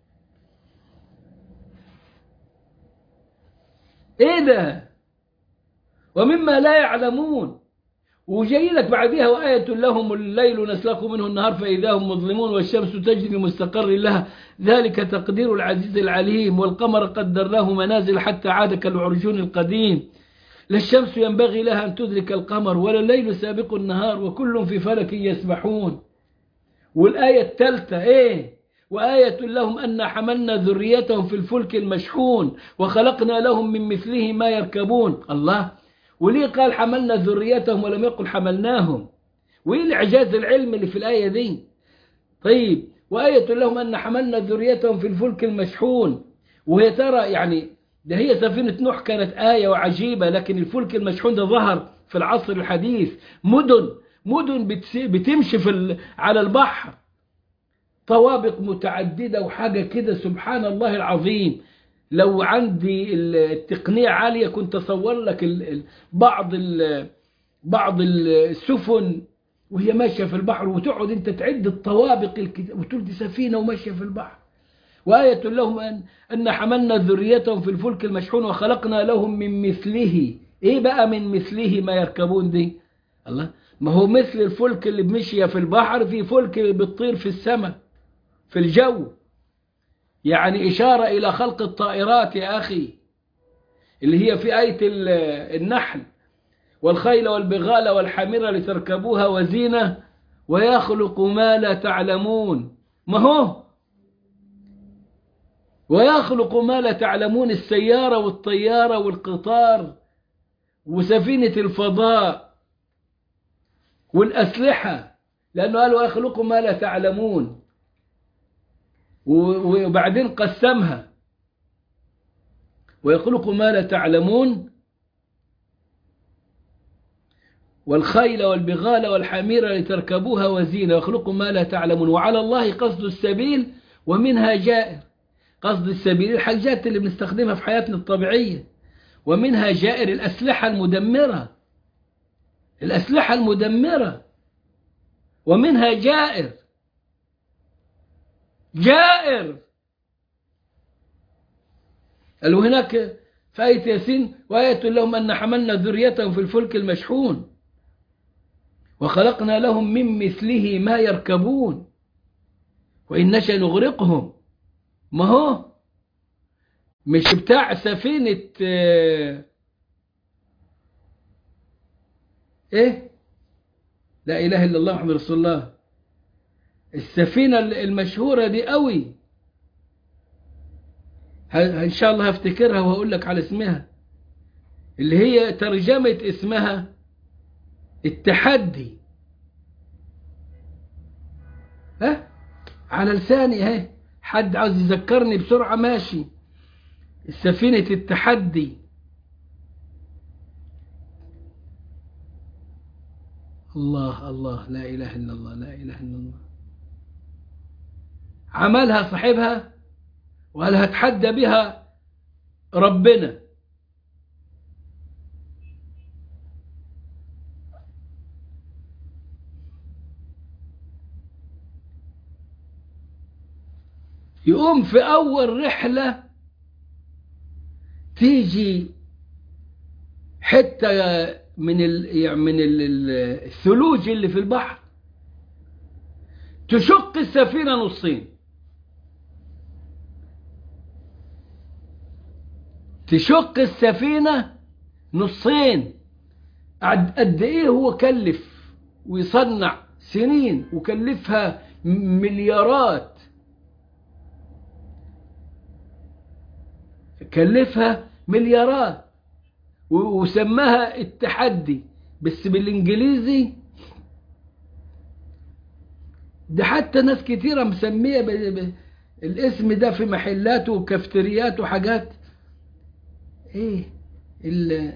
ايه ده؟ ومما لا يعلمون. وجاي لك بعدها وآية لهم الليل نسلخ منه النهار فإذا هم مظلمون والشمس تجري لمستقر لها ذلك تقدير العزيز العليم والقمر قدرناه منازل حتى عاد كالعرجون القديم لا الشمس ينبغي لها أن تدرك القمر ولا الليل سابق النهار وكل في فلك يسبحون. والآية الثالثة إيه؟ وآية لهم أن حملنا ذريتهم في الفلك المشحون وخلقنا لهم من مثله ما يركبون. الله، وليه قال حملنا ذريتهم ولم يقل حملناهم؟ وإيه الإعجاز العلمي اللي في الآية دي؟ طيب، وآية لهم أن حملنا ذريتهم في الفلك المشحون، وهي ترى يعني ده هي سفينة نوح كانت آية وعجيبة، لكن الفلك المشحون ده ظهر في العصر الحديث. مدن مدن بتمشي في على البحر، طوابق متعددة وحاجة كده سبحان الله العظيم. لو عندي التقنية عالية كنت أصور لك بعض بعض السفن وهي ماشية في البحر، وتقعد أنت تعد الطوابق وتقول دي سفينة وماشية في البحر. وآية لهم أن, أن حملنا ذريتهم في الفلك المشحون وخلقنا لهم من مثله. إيه بقى من مثله ما يركبون دي؟ الله، ما هو مثل الفلك اللي بمشي في البحر، في فلك اللي بتطير في السماء في الجو، يعني إشارة إلى خلق الطائرات يا أخي، اللي هي في آية النحل: والخيل والبغال والحمير لتركبوها وزينة ويخلق ما لا تعلمون. ما هو ويخلق ما لا تعلمون، السيارة والطيارة والقطار وسفينة الفضاء والأسلحة، لأنه قال ويخلق ما لا تعلمون، وبعدين قسمها ويخلق ما لا تعلمون والخيل والبغال والحمير لتركبوها وزينة ويخلق ما لا تعلمون وعلى الله قصد السبيل ومنها جائر. قصد السبيل الحاجات اللي بنستخدمها في حياتنا الطبيعية، ومنها جائر الأسلحة المدمرة الأسلحة المدمرة ومنها جائر جائر قالوا هناك في آية ياسين: وآية لهم أن حملنا ذريتهم في الفلك المشحون وخلقنا لهم من مثله ما يركبون وإن نشأ نغرقهم. ما هو مش بتاع سفينة ايه لا إله إلا الله محمد رسول الله، السفينة المشهورة دي قوي، إن شاء الله هفتكرها وهقول لك على اسمها، اللي هي ترجمة اسمها التحدي. ها على لساني اهي، حد عاوز يذكرني بسرعة ماشي. السفينة التحدي. الله الله، لا إله إلا الله، لا إله إلا الله. عملها صاحبها وقال هتحدى بها ربنا. يقوم في أول رحلة تيجي حتة من ال من الثلوج اللي في البحر تشق السفينة نصين، تشق السفينة نصين. قد ايه هو كلف ويصنع سنين وكلفها مليارات، كلفها مليارات وسماها التحدي بس بالانجليزي. ده حتى ناس كتيرة مسمية الاسم ده في محلات وكافتريات وحاجات. ايه ال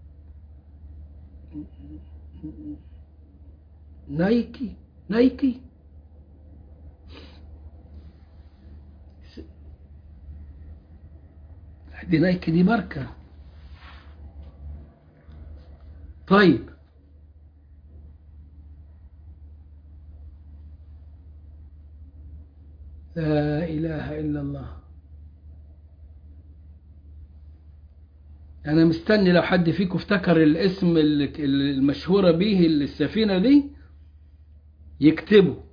نايكي نايكي دي نايكي دي ماركة. طيب لا إله إلا الله. أنا مستني لو حد فيكم افتكر الاسم المشهورة به السفينة دي يكتبه.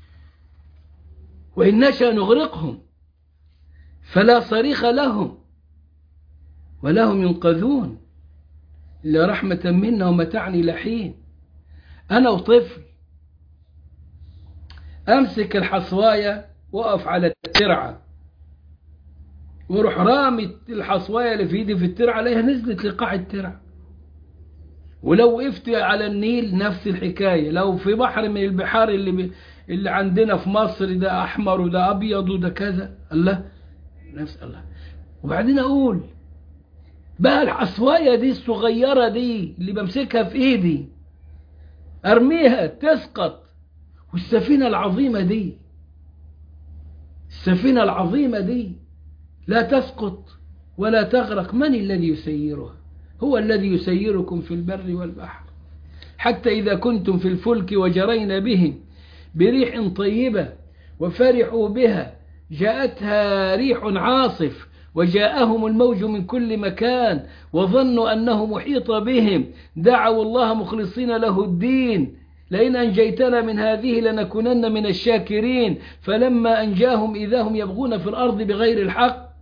وإن نشأ نغرقهم فلا صريخ لهم ولا هم ينقذون إلا رحمة منا ومتعني لحين. أنا وطفل أمسك الحصواية وقف على الترعة وروح رامي الحصواية اللي في ايدي في الترعة عليها نزلت لقاع الترعة. ولو وقفت على النيل نفس الحكاية. لو في بحر من البحار اللي ب... اللي عندنا في مصر ده أحمر وده أبيض وده كذا، الله نفس الله. وبعدين أقول بقى الحصواية دي الصغيرة دي اللي بمسكها في ايدي ارميها تسقط، والسفينة العظيمة دي السفينة العظيمة دي لا تسقط ولا تغرق. من الذي يسيرها؟ هو الذي يسيركم في البر والبحر، حتى إذا كنتم في الفلك وجرين بهم بريح طيبة وفرحوا بها جاءتها ريح عاصف وجاءهم الموج من كل مكان وظنوا أنه محيط بهم دعوا الله مخلصين له الدين لئن أنجيتنا من هذه لنكونن من الشاكرين فلما أنجاهم إذا هم يبغون في الأرض بغير الحق.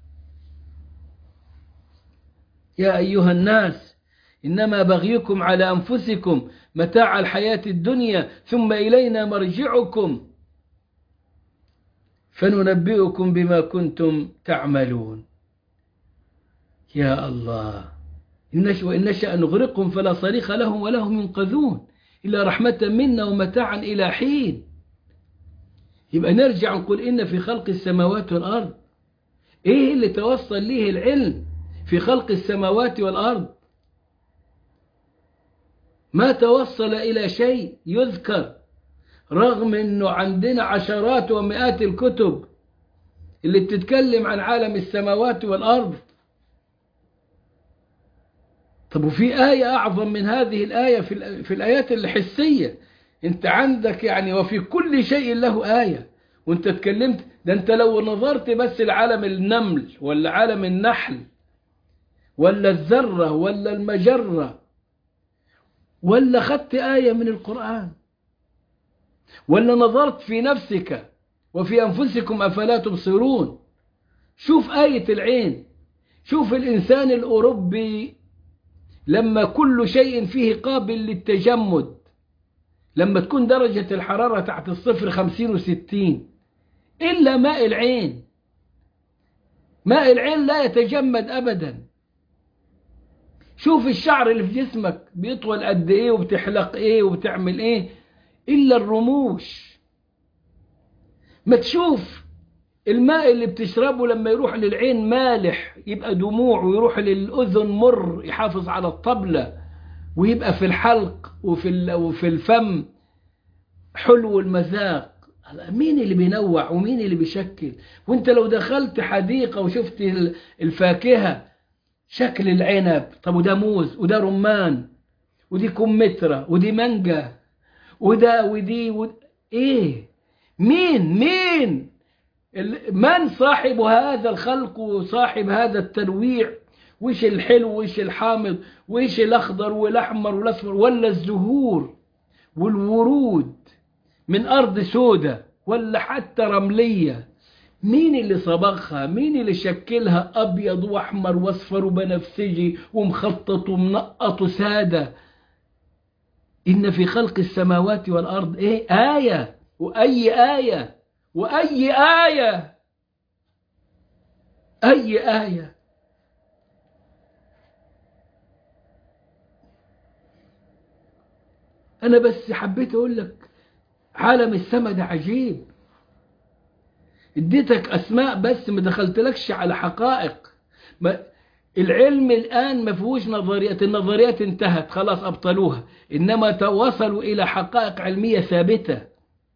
يا أيها الناس إنما بغيكم على أنفسكم متاع الحياة الدنيا ثم إلينا مرجعكم فننبئكم بما كنتم تعملون. يا الله، إن نشأ نغرقهم فلا صريخ لهم ولا هم ينقذون إلا رحمة منا ومتاعا إلى حين. يبقى نرجع نقول إن في خلق السماوات والأرض. إيه اللي توصل ليه العلم في خلق السماوات والأرض؟ ما توصل إلى شيء يذكر، رغم أنه عندنا عشرات ومئات الكتب اللي بتتكلم عن عالم السماوات والأرض. طب وفي آية أعظم من هذه الآية في, في الآيات الحسية. أنت عندك يعني وفي كل شيء له آية. وأنت تكلمت ده، أنت لو نظرت بس العالم النمل ولا عالم النحل ولا الذرة ولا المجرة، ولا خدت آية من القرآن، ولا نظرت في نفسك وفي أنفسكم أفلا تبصرون. شوف آية العين. شوف الإنسان الأوروبي لما كل شيء فيه قابل للتجمد، لما تكون درجة الحرارة تحت الصفر خمسين وستين، إلا ماء العين. ماء العين لا يتجمد أبدا. شوف الشعر اللي في جسمك بيطول قد إيه وبتحلق إيه وبتعمل إيه، إلا الرموش. ما تشوف الماء اللي بتشربه لما يروح للعين مالح يبقى دموع، ويروح للأذن مر يحافظ على الطبلة، ويبقى في الحلق وفي وفي الفم حلو المذاق. مين اللي بينوع ومين اللي بيشكل؟ وانت لو دخلت حديقة وشفت الفاكهة شكل العنب، طب وده موز وده رمان ودي كمثرى ودي مانجا وده ودي ود... ايه مين مين من صاحب هذا الخلق وصاحب هذا التنويع؟ وش الحلو وش الحامض وش الأخضر والأحمر والأصفر، ولا الزهور والورود من أرض سودة ولا حتى رملية؟ مين اللي صبغها؟ مين اللي شكلها أبيض وأحمر وأصفر وبنفسجي ومخطط ومنقط وسادة؟ إن في خلق السماوات والأرض إيه آية. وأي آية وأي آية أي آية. أنا بس حبيت أقول لك عالم السماء ده عجيب. اديتك أسماء بس ما دخلتلكش على حقائق. ما العلم الآن ما فيهوش نظريات. النظريات انتهت خلاص أبطلوها، إنما توصلوا إلى حقائق علمية ثابتة.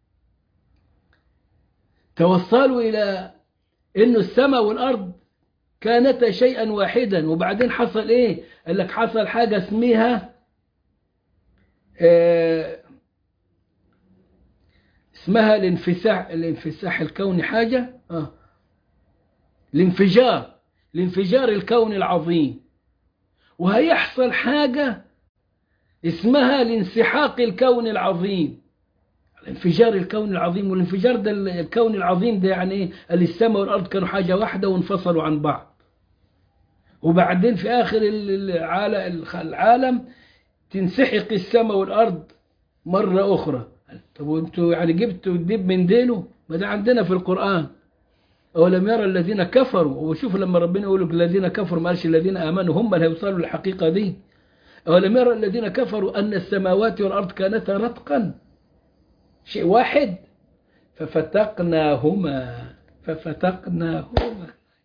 توصلوا إلى إنه السماء والأرض كانتا شيئا واحدا، وبعدين حصل إيه؟ قال لك حصل حاجة اسمها آه اسمها الانفساح الانفساح الكوني، حاجة آه الانفجار الانفجار الكوني العظيم. وهيحصل حاجة اسمها الانسحاق الكوني العظيم. الانفجار الكوني العظيم، والانفجار ده الكوني العظيم ده يعني ايه؟ السماء والأرض كانوا حاجة واحدة وانفصلوا عن بعض، وبعدين في آخر العالم, العالم تنسحق السماء والأرض مرة أخرى. طب وانتوا يعني جبتوا الدب من ديله؟ ما ده عندنا في القرآن. أولم يرى الذين كفروا، وشوف لما ربنا يقول الذين كفروا ما قالش الذين آمنوا، هم اللي هيوصلوا للحقيقة دي. أولم يرى الذين كفروا أن السماوات والأرض كانتا رتقا، شيء واحد، ففتقناهما ففتقناهما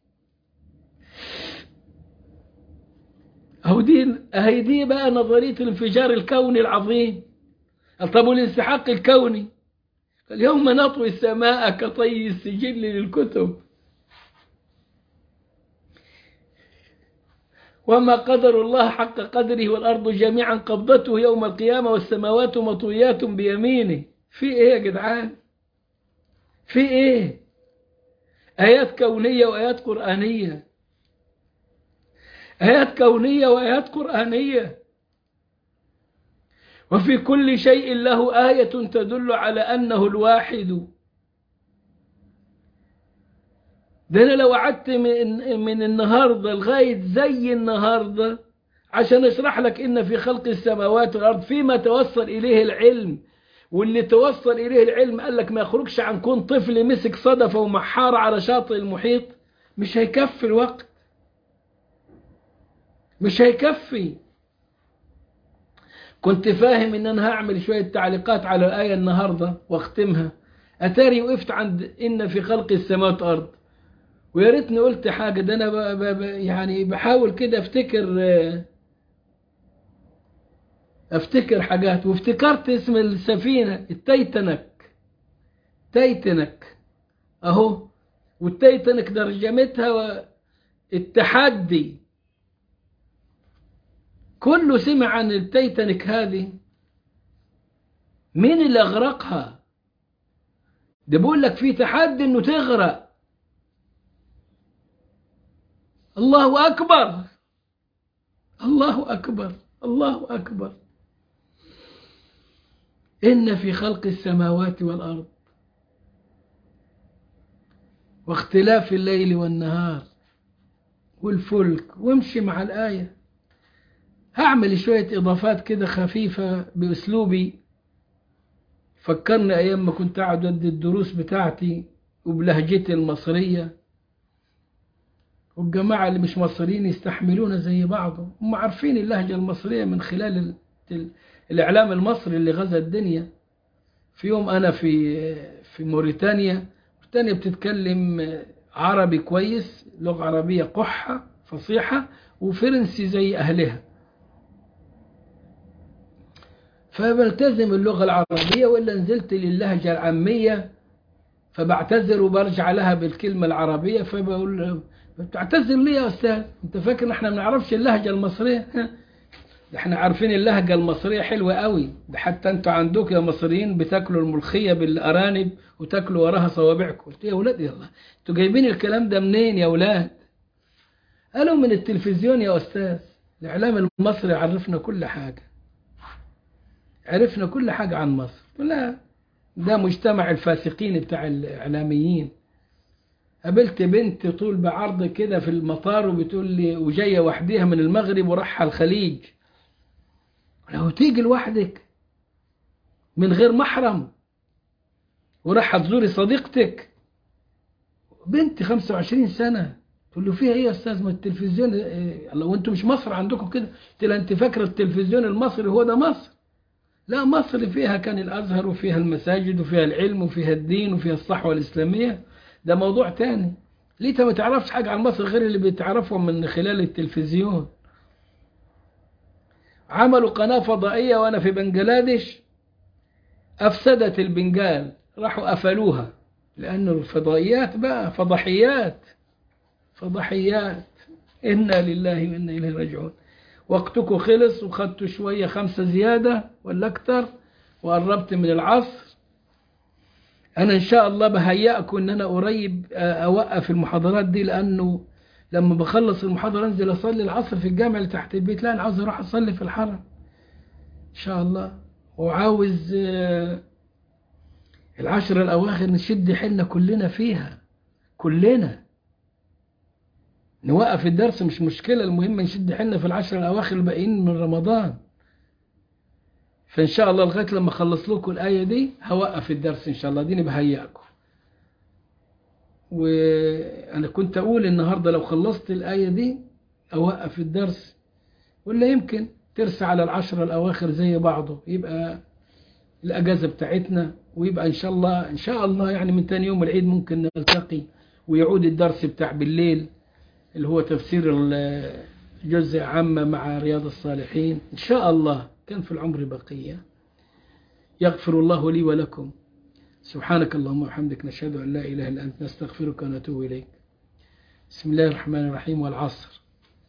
أهو دي أهي دي بقى نظرية الانفجار الكوني العظيم. طب والانسحاق الكوني، اليوم نطوي السماء كطي السجل للكتب، وما قدر الله حق قدره والأرض جميعا قبضته يوم القيامة والسماوات مطويات بيمينه. في إيه يا جدعان؟ في إيه؟ آيات كونية وآيات قرآنية، آيات كونية وآيات قرآنية. وفي كل شيء له آية تدل على أنه الواحد. ده أنا لو قعدت من, من النهاردة لغاية زي النهاردة عشان أشرح لك إن في خلق السماوات والأرض فيما توصل إليه العلم، واللي توصل إليه العلم قال لك ما يخرجش عن كون طفل مسك صدفة ومحارة على شاطئ المحيط، مش هيكفي الوقت، مش هيكفي. كنت فاهم إن أنا هعمل شوية تعليقات على الآية النهاردة واختمها، أتاري وقفت عند إن في خلق السماوات والأرض، ويا ريتني قلت حاجة. ده أنا ب ب يعني بحاول كده أفتكر أفتكر حاجات، وافتكرت اسم السفينة التايتانيك. تايتانيك أهو، والتايتانيك ترجمتها التحدي. كله سمع عن التايتانيك هذه، مين اللي أغرقها؟ ده بقول لك في تحدي إنه تغرق. الله أكبر، الله أكبر، الله أكبر. إن في خلق السماوات والأرض واختلاف الليل والنهار والفلك، وامشي مع الآية. هعمل شوية إضافات كده خفيفة بأسلوبي، فكرني أيام ما كنت أقعد أدي الدروس بتاعتي وبلهجتي المصرية، والجماعة اللي مش مصريين يستحملونا زي بعضهم، هم عارفين اللهجة المصرية من خلال الإعلام المصري اللي غزا الدنيا. في يوم أنا في في موريتانيا، موريتانيا بتتكلم عربي كويس، لغة عربية قحة فصيحة، وفرنسي زي أهلها، فبلتزم اللغة العربية، وإلا نزلت للهجة العامية فبعتذر وبرجع لها بالكلمة العربية، فبقول بتعتذر ليه يا أستاذ؟ أنت فاكر إحنا ما نعرفش اللهجة المصرية؟ إحنا عارفين اللهجة المصرية حلوة قوي، ده حتى أنتوا عندك يا مصريين بتاكلوا الملوخية بالأرانب وتاكلوا وراها صوابعكم. قلت يا ولاد يلا، أنتوا جايبين الكلام ده منين يا ولاد؟ قالوا من التلفزيون يا أستاذ، الإعلام المصري عرفنا كل حاجة، عرفنا كل حاجة عن مصر. لا، ده مجتمع الفاسقين بتاع الإعلاميين. قابلت بنت طول بعرض كده في المطار وبتقول لي، وجاية وحديها من المغرب وراحة الخليج، لو تيجي لوحدك من غير محرم وراح تزوري صديقتك، بنت خمسة وعشرين سنة، تقول له فيها ايه يا استاذ؟ ما التلفزيون إيه؟ لو انتوا مش مصر عندكم كده؟ قلت لها انت فاكره التلفزيون المصري هو ده مصر؟ لا، مصر فيها كان الازهر وفيها المساجد وفيها العلم وفيها الدين وفيها الصحوه الاسلاميه، ده موضوع تاني. ليه انت ما تعرفش حاجه عن مصر غير اللي بتعرفه من خلال التلفزيون؟ عملوا قناه فضائيه وانا في بنجلاديش، افسدت البنجال، راحوا قفلوها، لانه الفضائيات بقى فضحيات فضحيات. إنا لله وإنا إليه راجعون. وقتكم خلص، وخدتوا شوية خمسة زيادة ولا أكتر، وقربت من العصر. أنا إن شاء الله بهيئكم إن أنا قريب أوقف المحاضرات دي، لأنه لما بخلص المحاضرة أنزل أصلي العصر في الجامع اللي تحت البيت. لا، أنا عاوز أروح أصلي في الحرم إن شاء الله، وعاوز العشر الأواخر نشد حيلنا كلنا فيها، كلنا نوقف الدرس مش مشكلة، المهم نشد حيلنا في العشر الأواخر الباقيين من رمضان. فإن شاء الله لغاية لما أخلص لكم الآية دي هوقف الدرس إن شاء الله، ديني بهيئكم. وأنا كنت أقول النهاردة لو خلصت الآية دي أوقف الدرس، ولا يمكن ترسى على العشرة الأواخر زي بعضه، يبقى الأجازة بتاعتنا، ويبقى إن شاء الله إن شاء الله يعني من تاني يوم العيد ممكن نلتقي، ويعود الدرس بتاع بالليل اللي هو تفسير الجزء عامة مع رياض الصالحين إن شاء الله، كان في العمر بقية. يغفر الله لي ولكم. سبحانك اللهم وبحمدك، نشهد أن لا إله إلا أنت، نستغفرك ونتوب إليك. بسم الله الرحمن الرحيم. والعصر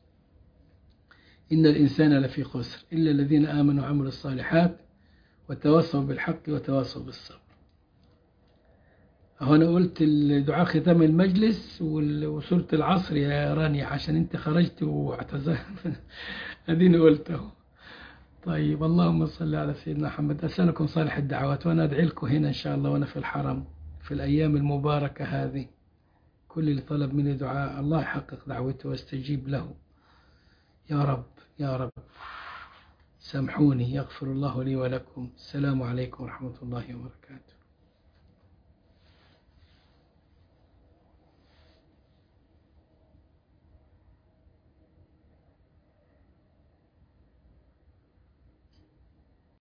إن الإنسان لفي خسر إلا الذين آمنوا وعملوا الصالحات وتواصوا بالحق وتواصوا بالصبر. هنا قلت الدعاء ختام المجلس وسورة العصر يا رانيا، عشان انت خرجت واعتذرت. اديني قلته. طيب، اللهم صل على سيدنا محمد. أسألكم صالح الدعوات، وأنا أدعي لكم هنا إن شاء الله وأنا في الحرم في الأيام المباركة هذه. كل اللي طلب مني دعاء الله يحقق دعوته واستجيب له يا رب يا رب. سامحوني، يغفر الله لي ولكم. السلام عليكم ورحمة الله وبركاته.